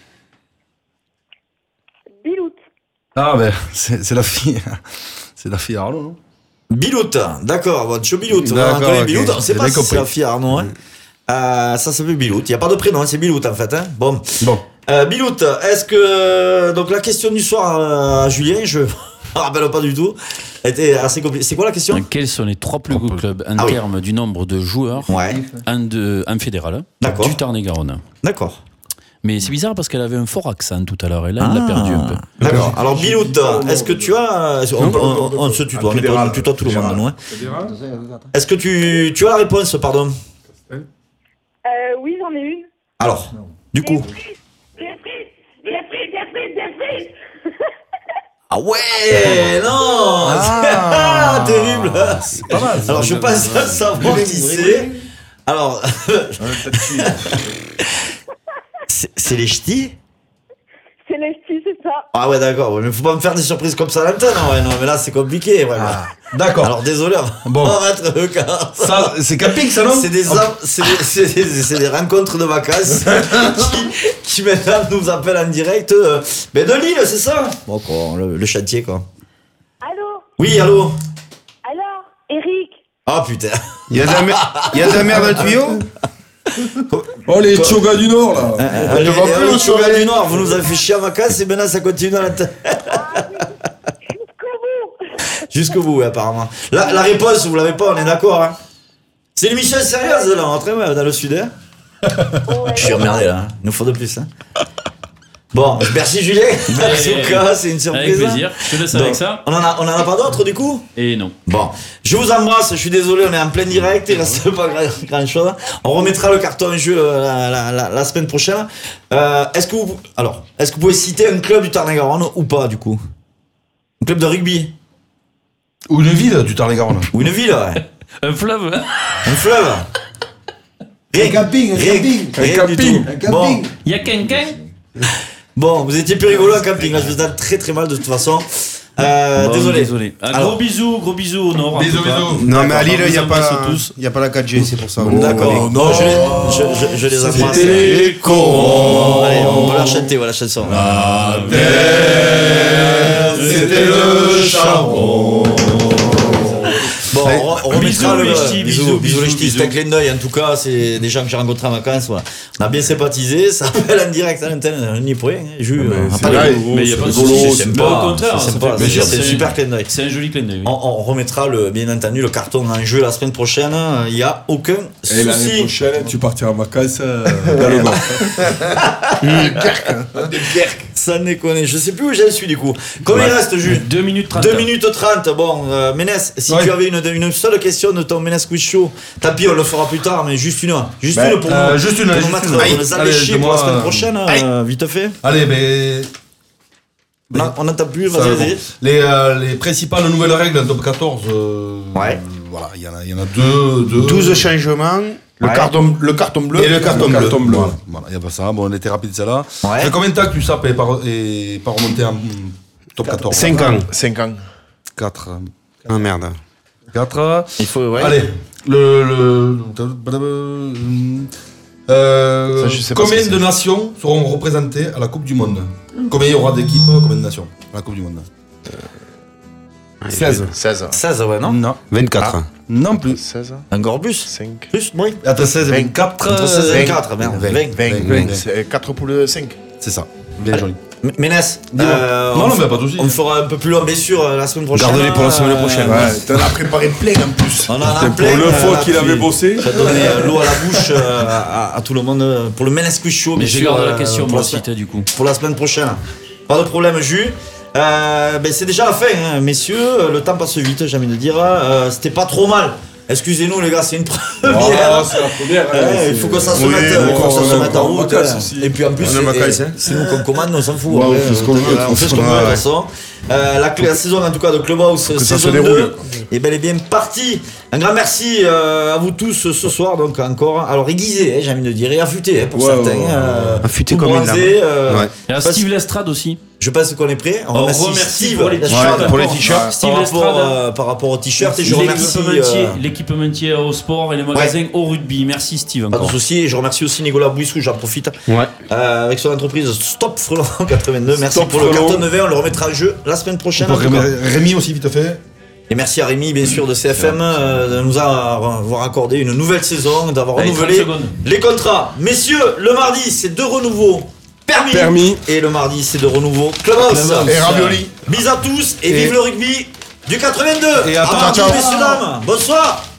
Bilout. Ah, ben, c'est, c'est la fille. C'est la fille Arnaud, non? Bilout, d'accord, bon, je Bilout. On connaît okay. Bilout, on ne sait pas si c'est la fille Arnaud, hein. Euh, ça s'appelle Bilout. Il n'y a pas de prénom, c'est Bilout en fait. Hein. Bon. bon. Euh, Bilout, est-ce que. Donc la question du soir à Julien, je ne me rappelle pas du tout, était assez compliquée. C'est quoi la question? Quels sont les trois plus gros clubs en ah, termes oui. du nombre de joueurs ouais. en, de, en fédéral D'accord. du Tarn-et-Garonne? D'accord. Mais c'est bizarre parce qu'elle avait un fort accent tout à l'heure et là elle ah, l'a perdu un peu. D'accord. Alors Bilout, est-ce que tu as. On, on, on, on se tutoie, on tutoie tout le monde. Non, hein. Est-ce que tu, tu as la réponse, pardon? Euh, oui, j'en ai une. Alors, du coup. Des frites, des frites, des frites, des frites. Ah ouais, non. Ah, terrible. C'est pas mal. Alors, je passe à savoir qui c'est. Alors, c'est, c'est les ch'tis? C'est les ch'tis, c'est ça. Ah ouais, d'accord. Mais faut pas me faire des surprises comme ça à l'antenne. Ouais, non, mais là, c'est compliqué. Ouais, ah, d'accord. Alors, désolé. Bon. On va mettre le cas. Ça, c'est camping, ça, non? C'est des, oh. c'est des, c'est des, c'est des rencontres de vacances qui, qui maintenant nous appellent en direct. Euh, mais de Lille, c'est ça? Bon, quoi, le, le chantier, quoi. Allô? Oui, allô? Alors, Eric? Ah, putain. Il y a de la, mer- il y a de la merde dans le tuyau? Oh, les Tchoga du Nord, là. Euh, les les, les Tchoga du Nord, vous nous avez fait chier en vacances et maintenant ça continue à l'intérieur. Jusqu'au bout. Jusqu'au bout, ouais, apparemment. La, la réponse, vous l'avez pas, on est d'accord, hein. C'est une mission sérieuse, là, on rentre même dans le sud, hein. Ouais. Je suis emmerdé, là. Il nous faut de plus, hein. Bon, merci Julien. Merci au cas, c'est une surprise. Avec plaisir, je te laisse donc, avec ça. On en a, on en a pas d'autres du coup? Et non. Bon, je vous embrasse, je suis désolé, on est en plein direct, il reste pas grand chose. On remettra le carton en jeu la, la, la, la semaine prochaine. Euh, est-ce que vous, alors, est-ce que vous pouvez citer un club du Tarn-et-Garonne ou pas du coup? Un club de rugby? Ou une ville du Tarn-et-Garonne. Ou une ville, ouais. Un fleuve. Un fleuve. Un camping, un Rien, camping. rien Un du camping. tout. Un Bon, camping. Il y a quelqu'un. bon, vous étiez plus rigolo à camping. Là, je vous donne très très mal de toute façon. Euh, Bon, désolé. désolé. Un Alors- gros bisou, gros bisou au nord. en Bisous, tout cas. bisous. Non, mais à D'accord, Lille, il n'y a, on vous embrasse pas- tous. y a pas la quatre G, c'est pour ça. D'accord. non. Je, les- je, je, je les embrasse. les Bon, allez, on peut la chanter, voilà la chanson. C'était le charbon. Bon, on, on remettra Bisous, le. les ch'tis, bisous, bisous, bisous, les bisous, ch'tis. C'est un clin d'œil. En tout cas, c'est des gens que j'ai rencontrés en vacances. Voilà. On a bien sympathisé. Ça appelle en direct à l'antenne. On n'y est pour rien. Jus. mais on a c'est pas vrai, les- Mais il y a pas de rigolo, souci, c'est c'est sympa. pas au contraire. C'est ça sympa, fait bien plaisir, sûr, c'est un super clin d'œil. C'est un joli clin d'œil. On, on remettra le, bien entendu le carton en jeu la semaine prochaine. Il n'y a aucun Et l'année souci. prochaine, tu partiras en vacances euh, dans le Nord. Ça déconne. Je sais plus où j'en suis du coup. Combien il reste, Jus deux minutes trente. deux minutes trente. Bon, euh, Ménès, si Ouais. tu avais une, une seule question de ton Ménès Quiz Show, tant pis, on le fera plus tard, mais juste une. Juste Ben, une pour euh, nous. juste une, Pour nous juste mettre une. dans Aïe. les Allez, alléchés pour la dis-moi, semaine euh, prochaine. euh, vite fait. Allez, mais. On a- on n'entend plus, Ça, vas-y, bon. vas-y. Les, euh, les principales nouvelles règles en top quatorze. euh, Ouais. Voilà, il y, en a- il y en a deux. deux. douze changements. Le, Ouais. carton, le carton bleu. Et le carton bleu. carton bleu. Voilà, voilà, il y a pas ça. Bon, on était rapide celle-là. Ouais. Ça fait combien de temps que tu sapes et pas, et pas remonter en mm, top quatorze? cinq ans. cinq ans. quatre. Ah merde. quatre. Il faut, ouais. Allez, le. le euh, Ça, je sais pas combien ce que de c'est. nations seront représentées à la Coupe du Monde? Combien il y aura d'équipes? Combien de nations à la Coupe du Monde? seize. seize. seize, ouais, non Non. vingt-quatre. Non plus. seize. Encore plus cinq. Plus, oui. Attends, seize et vingt. vingt-quatre. Entre seize et euh, vingt-quatre, merde. vingt. vingt. vingt. vingt. C'est quatre poules cinq. C'est ça. Bien joli. M- Ménès, Dis-moi. euh, Non, on non, f- mais pas de soucis. On fera un peu plus long, bien sûr, euh, la semaine prochaine. Garde-les pour la semaine euh, prochaine. Ouais, t'en as préparé plein en plus. On en a Pour plein. le euh, fois là, qu'il puis avait bossé. Ça donnait euh, l'eau à la bouche euh, à, à tout le monde euh, pour le Ménès Quiz Show. Mais bien j'ai sûr, gardé la euh, question, pour moi la aussi, semaine- t'as, du coup. pour la semaine prochaine. Pas de problème, Jus. Euh, ben, c'est déjà la fin, hein, messieurs. Le temps passe vite, j'ai envie de dire. Euh, C'était pas trop mal. Excusez-nous, les gars, c'est une première. Oh, c'est la première. hein, Ouais, c'est- il faut que ça se Oui, mette, bon, il faut que ça on se a mette en encore route. vacances euh, aussi. Et puis en plus, On a c'est vacances, hein. c'est nous qu'on commande, on s'en fout. Ouais, on après, fait ce qu'on euh, veut, on fait ce qu'on veut, de toute façon. Euh, la, la saison, en tout cas, de Clubhouse, ça saison se déroule. deux, est bel et bien partie. Un grand merci euh, à vous tous ce soir, donc encore. Alors, aiguisé, hein, j'ai envie de dire, et affûté hein, pour Ouais, certains. ouais, ouais. euh, Affûté tout comme une bronzé, euh, Ouais. Il y a je pense- Steve Lestrade aussi. Je pense qu'on est prêt. On, On remercie remercie Steve pour les Lestrade t-shirts. pour les encore. t-shirts. Steve par, Lestrade. rapport, euh, par rapport au t-shirt et je remercie. L'équipementier, euh, l'équipementier au sport et les magasins au rugby. Merci Steve Pas de encore. soucis, et je remercie aussi Nicolas Bouissou, j'en profite. Ouais. Euh, avec son entreprise Stop Frelon quatre-vingt-deux. Merci Stop pour le Frelon. carton de vin, on le remettra en jeu la semaine prochaine. Pour en tout cas. Rémi, Rémi aussi, vite fait. Et merci à Rémi, bien sûr, de C F M, euh, de nous avoir accordé une nouvelle saison, d'avoir Allez, renouvelé trente secondes. les contrats. Messieurs, le mardi, c'est deux renouveaux permis. Permis. Et le mardi, c'est deux renouveaux Clubhouse. Et ravioli. Bis à tous et, Et- vive le rugby du quatre-vingt-deux. Et à À mardi, ciao. messieurs, dames. Bonsoir.